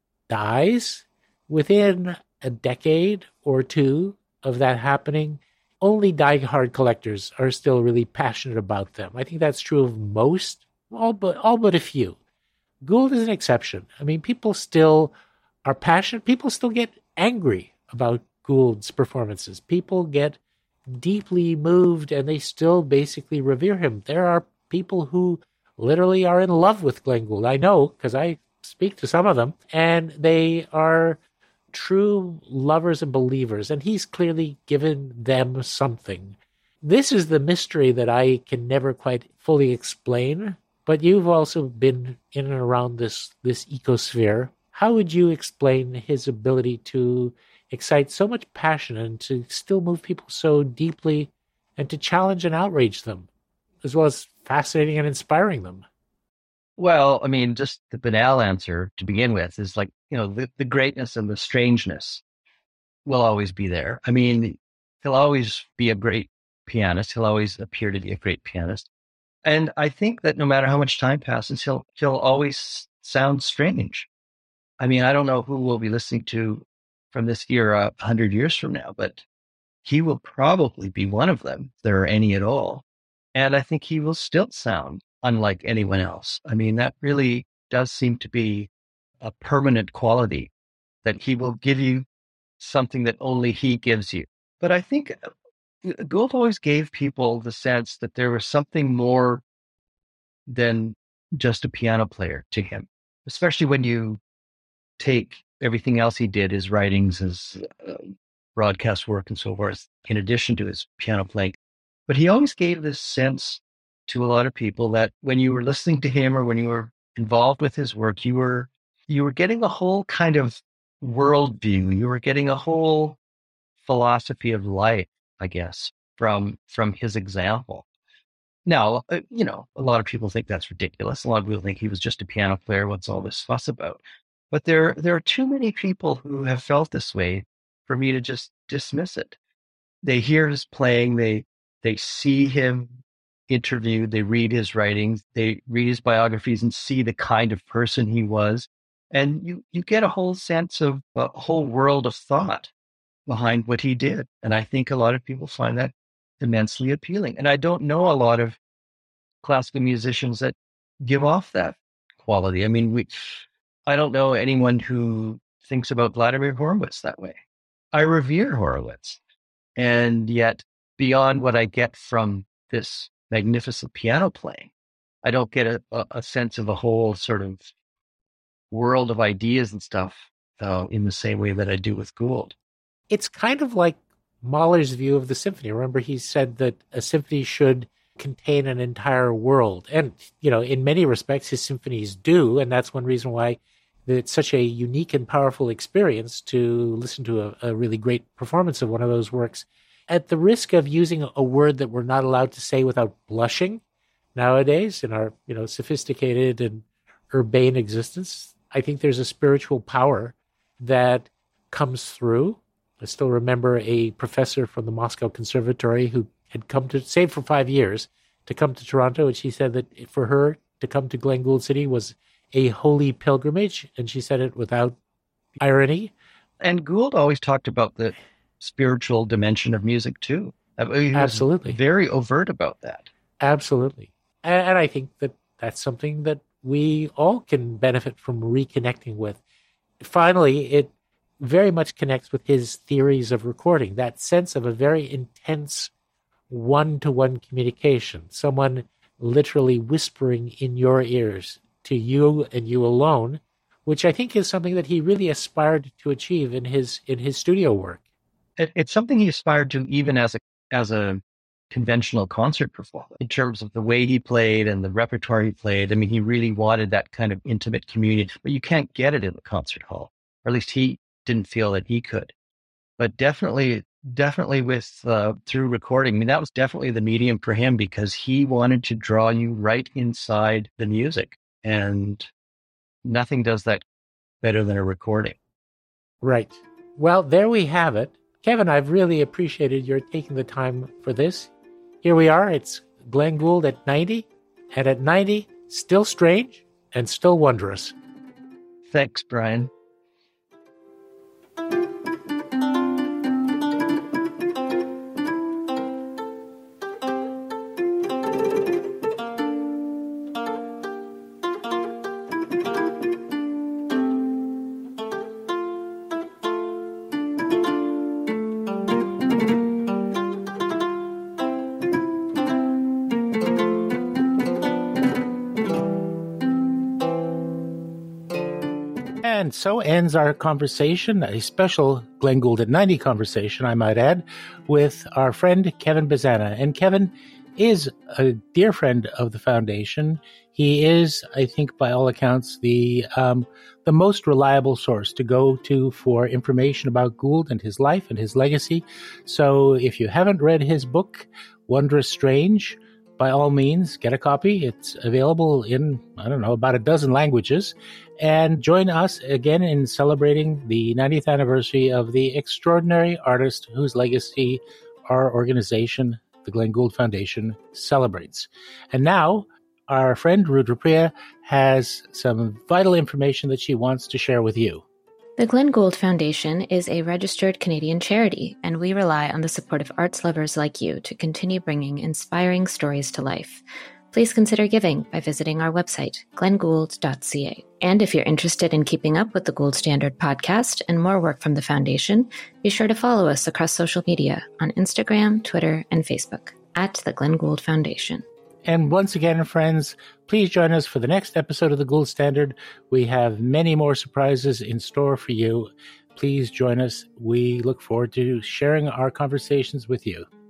dies, within a decade or two of that happening, only die-hard collectors are still really passionate about them. I think that's true of most, all but all but a few. Gould is an exception. I mean, people still are passionate. People still get angry about Gould's performances. People get deeply moved, and they still basically revere him. There are people who literally are in love with Glenn Gould. I know, because I speak to some of them, and they are true lovers and believers, and he's clearly given them something. This is the mystery that I can never quite fully explain, but you've also been in and around this, this ecosphere. How would you explain his ability to excite so much passion and to still move people so deeply and to challenge and outrage them, as well as fascinating and inspiring them? Well, I mean, just the banal answer to begin with is like, you know, the, the greatness and the strangeness will always be there. I mean, he'll always be a great pianist. He'll always appear to be a great pianist. And I think that no matter how much time passes, he'll he'll always sound strange. I mean, I don't know who we'll be listening to from this era a hundred years from now, but he will probably be one of them, if there are any at all. And I think he will still sound unlike anyone else. I mean, that really does seem to be a permanent quality, that he will give you something that only he gives you. But I think Gould always gave people the sense that there was something more than just a piano player to him, especially when you take everything else he did, his writings, his uh, broadcast work and so forth, in addition to his piano playing. But he always gave this sense to a lot of people that when you were listening to him or when you were involved with his work, you were you were getting a whole kind of worldview. You were getting a whole philosophy of life, I guess, from from his example. Now, uh, you know, a lot of people think that's ridiculous. A lot of people think he was just a piano player. What's all this fuss about? But there there are too many people who have felt this way for me to just dismiss it. They hear his playing, they they see him interviewed, they read his writings, they read his biographies and see the kind of person he was. And you, you get a whole sense of a whole world of thought behind what he did. And I think a lot of people find that immensely appealing. And I don't know a lot of classical musicians that give off that quality. I mean, we, I don't know anyone who thinks about Vladimir Horowitz that way. I revere Horowitz. And yet, beyond what I get from this magnificent piano playing, I don't get a, a sense of a whole sort of world of ideas and stuff uh, in the same way that I do with Gould. It's kind of like Mahler's view of the symphony. Remember, he said that a symphony should contain an entire world. And, you know, in many respects, his symphonies do. And that's one reason why it's such a unique and powerful experience to listen to a, a really great performance of one of those works. At the risk of using a word that we're not allowed to say without blushing nowadays in our, you know, sophisticated and urbane existence, I think there's a spiritual power that comes through. I still remember a professor from the Moscow Conservatory who had come to, saved for five years, to come to Toronto, and she said that for her to come to Glen Gould City was a holy pilgrimage, and she said it without irony. And Gould always talked about the spiritual dimension of music too. He was Absolutely. very overt about that. Absolutely. And, and I think that that's something that we all can benefit from reconnecting with. Finally, it very much connects with his theories of recording, that sense of a very intense one-to-one communication, someone literally whispering in your ears to you and you alone, which I think is something that he really aspired to achieve in his in his studio work. It, it's something he aspired to even as a as a conventional concert performer, in terms of the way he played and the repertoire he played. I mean, he really wanted that kind of intimate communion, but you can't get it in the concert hall, or at least he didn't feel that he could. But definitely, definitely with uh, through recording, I mean, that was definitely the medium for him, because he wanted to draw you right inside the music, and nothing does that better than a recording. Right. Well, there we have it. Kevin, I've really appreciated your taking the time for this. Here we are. It's Glenn Gould at ninety, and at ninety, still strange and still wondrous. Thanks, Brian. And so ends our conversation, a special Glenn Gould at ninety conversation, I might add, with our friend Kevin Bazana. And Kevin is a dear friend of the Foundation. He is, I think, by all accounts, the um, the most reliable source to go to for information about Gould and his life and his legacy. So if you haven't read his book, Wondrous Strange, by all means, get a copy. It's available in, I don't know, about a dozen languages. And join us again in celebrating the ninetieth anniversary of the extraordinary artist whose legacy our organization, the Glenn Gould Foundation, celebrates. And now, our friend Rudra Priya has some vital information that she wants to share with you. The Glenn Gould Foundation is a registered Canadian charity, and we rely on the support of arts lovers like you to continue bringing inspiring stories to life. Please consider giving by visiting our website, glenn gould dot c a. And if you're interested in keeping up with the Gould Standard podcast and more work from the Foundation, be sure to follow us across social media on Instagram, Twitter, and Facebook at the Glenn Gould Foundation. And once again, friends, please join us for the next episode of the Gould Standard. We have many more surprises in store for you. Please join us. We look forward to sharing our conversations with you.